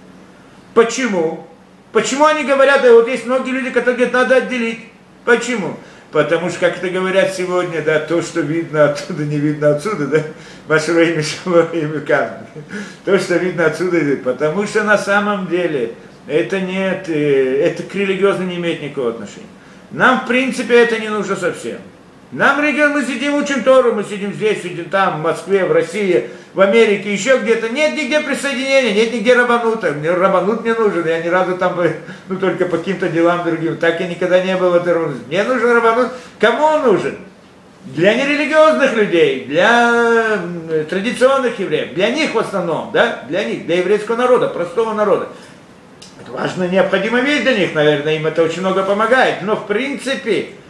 Почему? Почему они говорят, да, вот есть многие люди, которые говорят, надо отделить. Почему? Потому что, как это говорят сегодня, да, то, что видно оттуда, не видно отсюда, да, Машура и Мишура и Микан. То, что видно отсюда, потому что на самом деле это нет, это к религиозному не имеет никакого отношения. Нам, в принципе, это не нужно совсем. Нам регион, мы сидим, учим Тору, мы сидим здесь, сидим там, в Москве, в России, в Америке, еще где-то. Нет нигде присоединения, нет нигде рабанута. Мне рабанут не нужен, я ни разу там, ну только по каким-то делам другим. Так я никогда не был в этой рабануте. Мне нужен рабанут. Кому он нужен? Для нерелигиозных людей, для традиционных евреев, для них в основном, да, для них, для еврейского народа, простого народа. Это важная, необходимая вещь для них, наверное, им это очень много помогает. Но в принципе,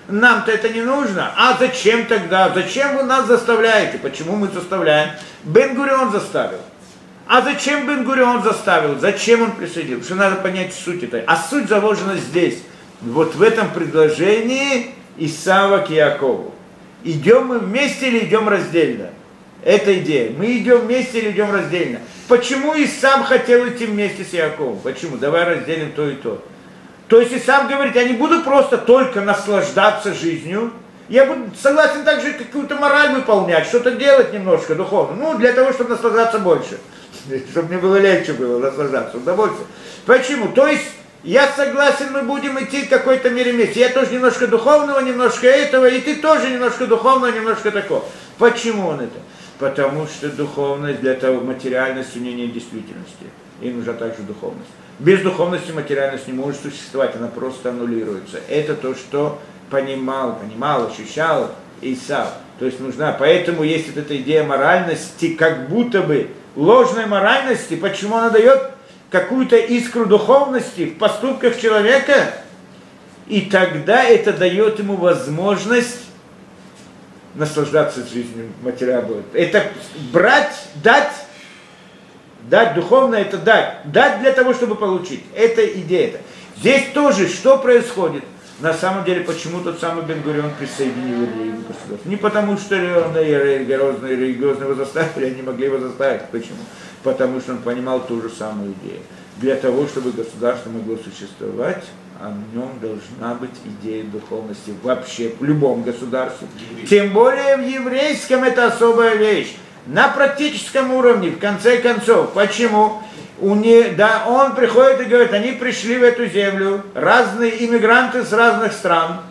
нам-то это не нужно. А зачем тогда? Зачем вы нас заставляете? Почему мы заставляем? Бен-Гурион заставил. А зачем Бен-Гурион заставил? Зачем он присоединил? Потому что надо понять суть этой. А суть заложена здесь. Вот в этом предложении Исава к Якову. Идем мы вместе или идем раздельно? Это идея. Мы идем вместе или идем раздельно? Почему Исав хотел идти вместе с Яковом? Почему? Давай разделим то и то. То есть Исав говорит, я не буду просто только наслаждаться жизнью, я буду согласен также какую-то мораль выполнять, что-то делать немножко духовно. Ну, для того, чтобы наслаждаться больше. Чтобы мне было легче было наслаждаться, удовольствие. Почему? То есть я согласен, мы будем идти в какой-то мере вместе. Я тоже немножко духовного, немножко этого, и ты тоже немножко духовного, немножко такого. Почему он это? Потому что духовность для того, материальность у нее нет действительности. Ей нужна также духовность. Без духовности материальность не может существовать, она просто аннулируется. Это то, что понимал, понимал, ощущал Исав. То есть нужна, поэтому есть вот эта идея моральности, как будто бы ложной моральности. Почему она дает какую-то искру духовности в поступках человека? И тогда это дает ему возможность наслаждаться жизнью материальной. Это брать, дать, дать духовно, это дать. Дать для того, чтобы получить. Это идея. Здесь тоже что происходит? На самом деле, почему тот самый Бен-Гурион присоединил евреев к государству? Не потому, что он религиозные, религиозные его заставили, они могли его заставить. Почему? Потому что он понимал ту же самую идею. Для того, чтобы государство могло существовать, а в нем должна быть идея духовности вообще в любом государстве. Тем более в еврейском это особая вещь. На практическом уровне, в конце концов. Почему? У не, да, он приходит и говорит, они пришли в эту землю, разные иммигранты с разных стран,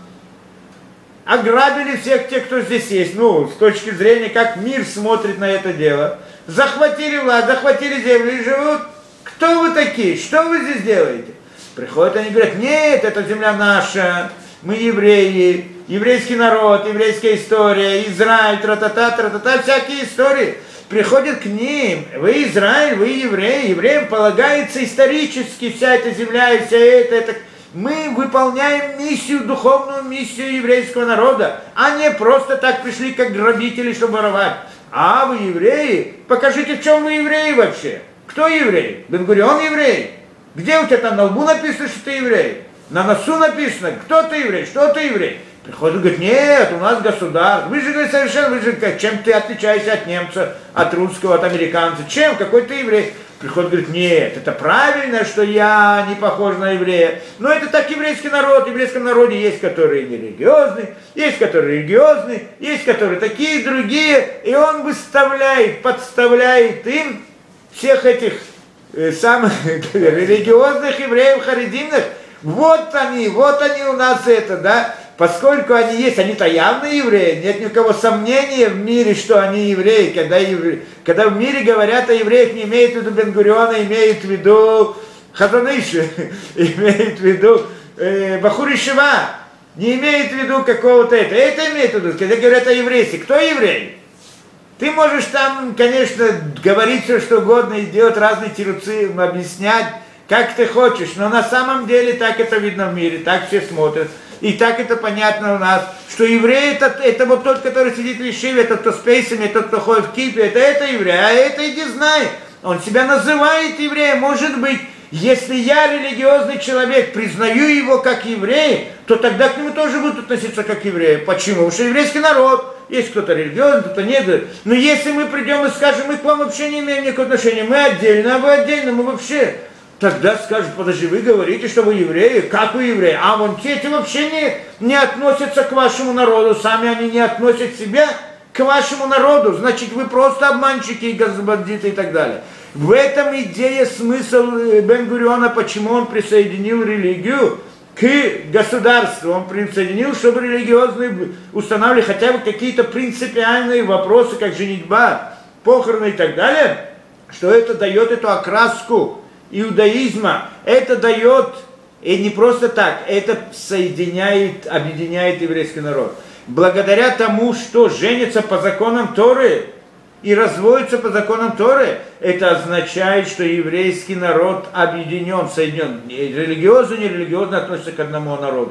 ограбили всех тех, кто здесь есть, ну, с точки зрения, как мир смотрит на это дело, захватили власть, захватили землю и живут. Кто вы такие? Что вы здесь делаете? Приходят они и говорят, нет, это земля наша, мы евреи, еврейский народ, еврейская история, Израиль, тра-та-та, тра-та-та, всякие истории. Приходят к ним, вы Израиль, вы евреи, евреям полагается исторически вся эта земля и вся эта, это. Мы выполняем миссию, духовную миссию еврейского народа, а не просто так пришли как грабители, чтобы воровать. А вы евреи? Покажите, в чем вы евреи вообще. Кто еврей? Бен-Гурион еврей? Где у тебя там на лбу написано, что ты еврей? На носу написано, кто ты еврей, что ты еврей? Приходит и говорит, нет, у нас государство. Вы же, говорит, совершенно, вы же, чем ты отличаешься от немца, от русского, от американца? Чем? Какой ты еврей? Приходит и говорит, нет, это правильно, что я не похож на еврея. Но это так еврейский народ. В еврейском народе есть, которые нерелигиозные, есть, которые религиозные, есть, которые такие, другие. И он выставляет, подставляет им всех этих э, самых религиозных евреев, харидимных. Вот они, вот они у нас это, да. Поскольку они есть, они-то явные евреи, нет никакого сомнения в мире, что они евреи. Когда, евре... Когда в мире говорят о евреях, не имеют в виду Бен-Гуриона, имеют в виду Хазон Иш, имеют в виду э, Бахур Ишива, не имеют в виду какого-то это. Это имеют в виду, когда говорят о еврействе. Кто еврей? Ты можешь там, конечно, говорить все, что угодно, и делать разные тируцы, объяснять, как ты хочешь, но на самом деле так это видно в мире, так все смотрят. И так это понятно у нас, что еврей это, это вот тот, который сидит в Ешиве, это тот, кто с пейсами, тот, кто ходит в кипе, это, это еврей, а это иди знай. Он себя называет евреем, может быть, если я религиозный человек, признаю его как еврея, то тогда к нему тоже будут относиться как евреи. Почему? Потому что еврейский народ, есть кто-то религиозный, кто-то нет. Но если мы придем и скажем, мы к вам вообще не имеем никакого отношения, мы отдельно, а вы отдельно, мы вообще... Тогда скажут, подожди, вы говорите, что вы евреи, как вы евреи? А вон те эти вообще не, не относятся к вашему народу, сами они не относят себя к вашему народу, значит, вы просто обманщики и газбандиты и так далее. В этом идея, смысл Бен-Гуриона, почему он присоединил религию к государству. Он присоединил, чтобы религиозные устанавливали хотя бы какие-то принципиальные вопросы, как женитьба, похороны и так далее, что это дает эту окраску иудаизма, это дает, и не просто так, это соединяет, объединяет еврейский народ. Благодаря тому, что женится по законам Торы и разводится по законам Торы, это означает, что еврейский народ объединен, соединен. Религиозно, нерелигиозно относится к одному народу.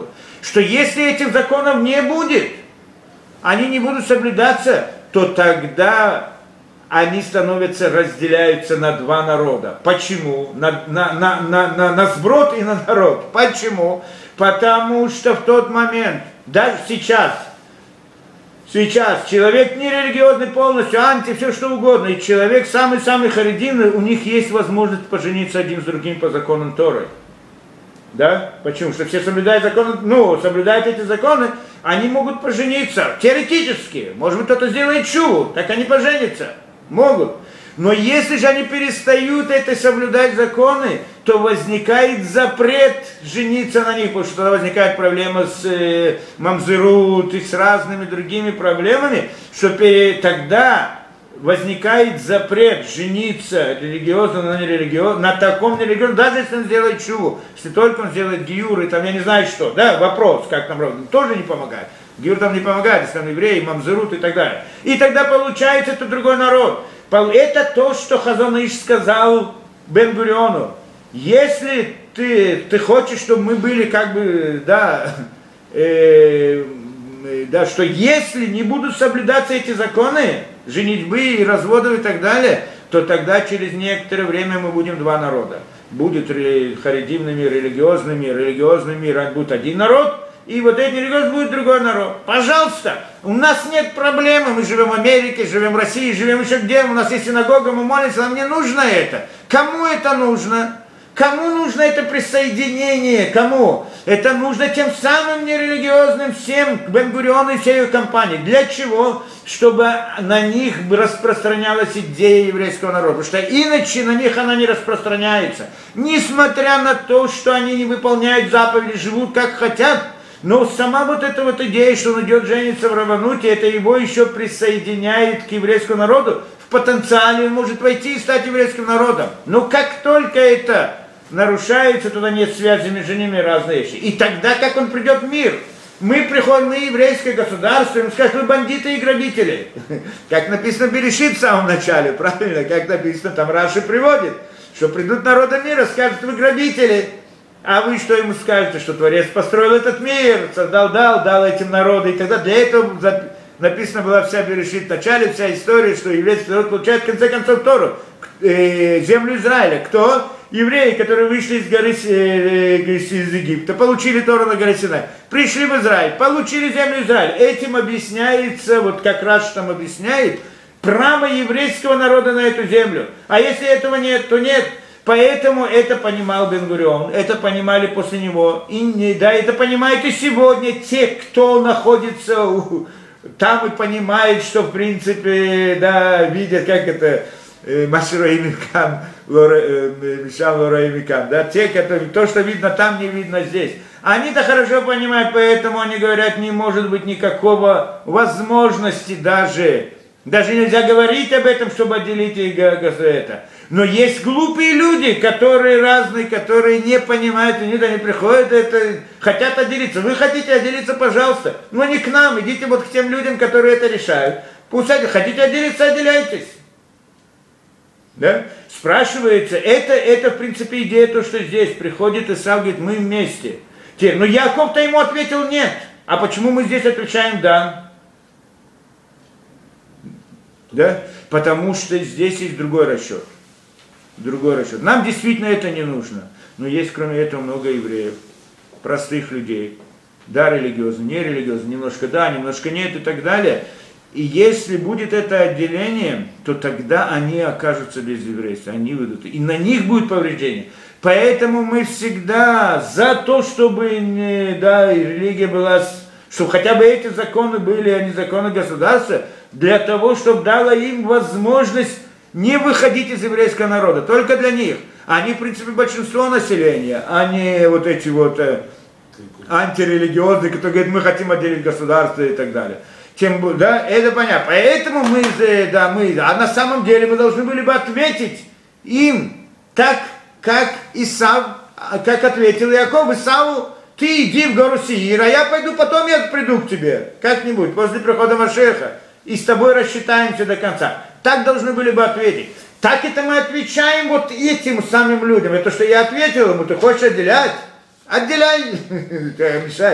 что если этих законов не будет, они не будут соблюдаться, то тогда они становятся, разделяются на два народа. Почему? На, на, на, на, на, на сброд и на народ. Почему? Потому что в тот момент, даже сейчас, сейчас человек нерелигиозный полностью, анти, все что угодно, и человек самый-самый харидимный, у них есть возможность пожениться один с другим по законам Торы. Да? Почему? Что все соблюдают законы, ну, соблюдают эти законы, они могут пожениться. Теоретически. Может быть, кто-то сделает чу, так они поженятся. Могут. Но если же они перестают это соблюдать законы, то возникает запрет жениться на них, потому что тогда возникает проблема с э, мамзерут и с разными другими проблемами, что пере, тогда возникает запрет жениться религиозно на нерелигиозно, на таком нерелигиозном, даже если он сделает чуву, если только он сделает гиюр, и там я не знаю что, да, вопрос, как там ровно, тоже не помогает. Гиюр там не помогает, если там евреи, мамзерут и так далее. И тогда получается, это другой народ. Это то, что Хазон Иш сказал Бен-Гуриону. Если ты, ты хочешь, чтобы мы были как бы, да, э, да, что если не будут соблюдаться эти законы, женитьбы и разводов и так далее, то тогда через некоторое время мы будем два народа. Будет харидимными, религиозными, религиозными, будет один народ, и вот эти религиозные будет другой народ. Пожалуйста, у нас нет проблемы, мы живем в Америке, живем в России, живем еще где, у нас есть синагога, мы молимся, нам не нужно это. Кому это нужно? Кому нужно это присоединение? Кому? Это нужно тем самым нерелигиозным всем, Бен-Гуриону и всей ее компании. Для чего? Чтобы на них распространялась идея еврейского народа. Потому что иначе на них она не распространяется. Несмотря на то, что они не выполняют заповеди, живут как хотят, но сама вот эта вот идея, что он идет жениться в Равануте, это его еще присоединяет к еврейскому народу. В потенциале он может войти и стать еврейским народом. Но как только это нарушается, туда нет связи между ними, разные вещи. И тогда, как он придет в мир? Мы приходим, мы еврейское государство, и мы скажем, вы бандиты и грабители. Как написано в Берешит в самом начале, правильно? Как написано, там Раши приводит, что придут народы мира, скажут, вы грабители. А вы что ему скажете, что Творец построил этот мир, создал, дал, дал этим народу, и тогда для этого написана была вся Берешит в начале, вся история, что еврейский народ получает в конце концов Тору, э, землю Израиля. Кто? Евреи, которые вышли из горы э, из Египта, получили Тору на горе Синай, пришли в Израиль, получили землю Израиля. Этим объясняется, вот как Раш там объясняет, право еврейского народа на эту землю. А если этого нет, то нет. Поэтому это понимал Бен-Гурион, это понимали после него, и не, да, это понимают и сегодня те, кто находится у, там и понимает, что в принципе, да, видят, как это, Машироимикам, Мишам Лораимикам, да, те, которые, то, что видно там, не видно здесь. Они-то хорошо понимают, поэтому они говорят, не может быть никакого возможности даже, даже нельзя говорить об этом, чтобы отделить их это. Но есть глупые люди, которые разные, которые не понимают, они туда не приходят, это, хотят отделиться. Вы хотите отделиться, пожалуйста, но не к нам, идите вот к тем людям, которые это решают. Пусть хотите отделиться, отделяйтесь. Да? Спрашивается, это, это в принципе идея, то, что здесь приходит Исав, говорит, мы вместе. Теперь, но Яков-то ему ответил нет. А почему мы здесь отвечаем да? Да? Потому что здесь есть другой расчет. Другой расчет. Нам действительно это не нужно. Но есть кроме этого много евреев, простых людей. Да, религиозно, не религиозно, немножко да, немножко нет и так далее. И если будет это отделение, то тогда они окажутся без еврейства, они выйдут. И на них будет повреждение. Поэтому мы всегда за то, чтобы да, религия была, чтобы хотя бы эти законы были, а не законы государства, для того, чтобы дала им возможность не выходить из еврейского народа, только для них. Они, в принципе, большинство населения, а не вот эти вот э, антирелигиозные, которые говорят, мы хотим отделить государство и так далее. Тем, да, это понятно. Поэтому мы, да, мы, а на самом деле мы должны были бы ответить им так, как Исав, как ответил Яков Исаву, ты иди в гору Сеир, а я пойду потом, я приду к тебе, как-нибудь, после прихода Машеха, и с тобой рассчитаемся до конца. Так должны были бы ответить. Так это мы отвечаем вот этим самым людям. Это что я ответил ему, ты хочешь отделять? Отделяй, мешает.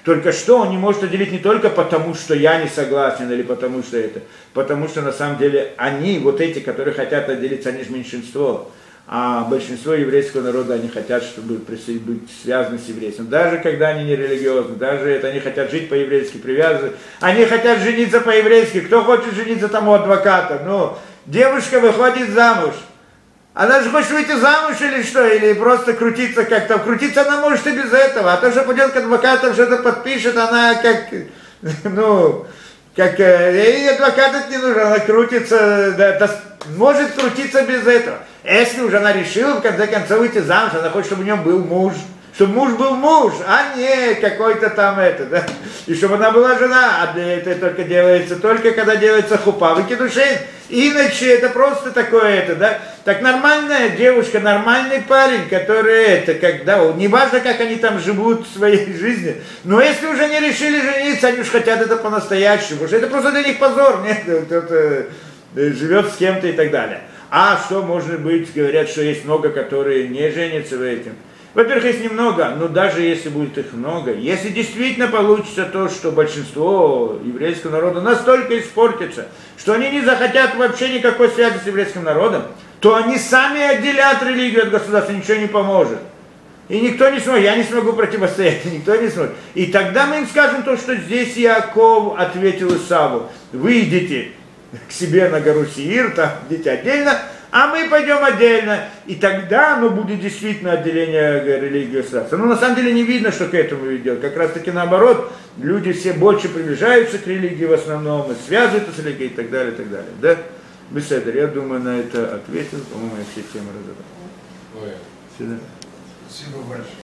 Только что он не может отделить не только потому, что я не согласен, или потому что это, потому что на самом деле они, вот эти, которые хотят отделиться, они же меньшинство. А большинство еврейского народа, они хотят, чтобы быть связаны с еврейством. Даже когда они не религиозны, даже это они хотят жить по-еврейски, привязаны. Они хотят жениться по-еврейски. Кто хочет жениться тому адвоката? Ну, девушка выходит замуж. Она же хочет выйти замуж или что? Или просто крутиться как-то. Крутиться она может и без этого. А то, что пойдет к адвокатам, что-то подпишет, она как, ну, как, ей адвокат это не нужен, она крутится, да, да, может крутиться без этого. Если уже она решила, в конце концов, выйти замуж, она хочет, чтобы у нее был муж. Чтобы муж был муж, а не какой-то там это, да. И чтобы она была жена, а это только делается только когда делается хупа, выкидушин. Иначе это просто такое это, да. Так нормальная девушка, нормальный парень, который это, когда, не важно, как они там живут в своей жизни, но если уже не решили жениться, они уж хотят это по-настоящему, потому что это просто для них позор, нет, кто-то живет с кем-то и так далее. А что может быть, говорят, что есть много, которые не женятся в этом. Во-первых, есть немного, но даже если будет их много, если действительно получится то, что большинство еврейского народа настолько испортится, что они не захотят вообще никакой связи с еврейским народом, то они сами отделят религию от государства, ничего не поможет. И никто не сможет, я не смогу противостоять, никто не сможет. И тогда мы им скажем то, что здесь Иаков ответил Исаву: вы идите к себе на гору Сеир, там идите отдельно, а мы пойдем отдельно. И тогда оно будет действительно отделение религии и государства. Но на самом деле не видно, что к этому ведет. Как раз таки наоборот, люди все больше приближаются к религии в основном, и связываются с религией и так далее, и так далее. Да? Беседер, я думаю, на это ответил. По-моему, я все темы разобрал. Ой. Сюда. Спасибо большое.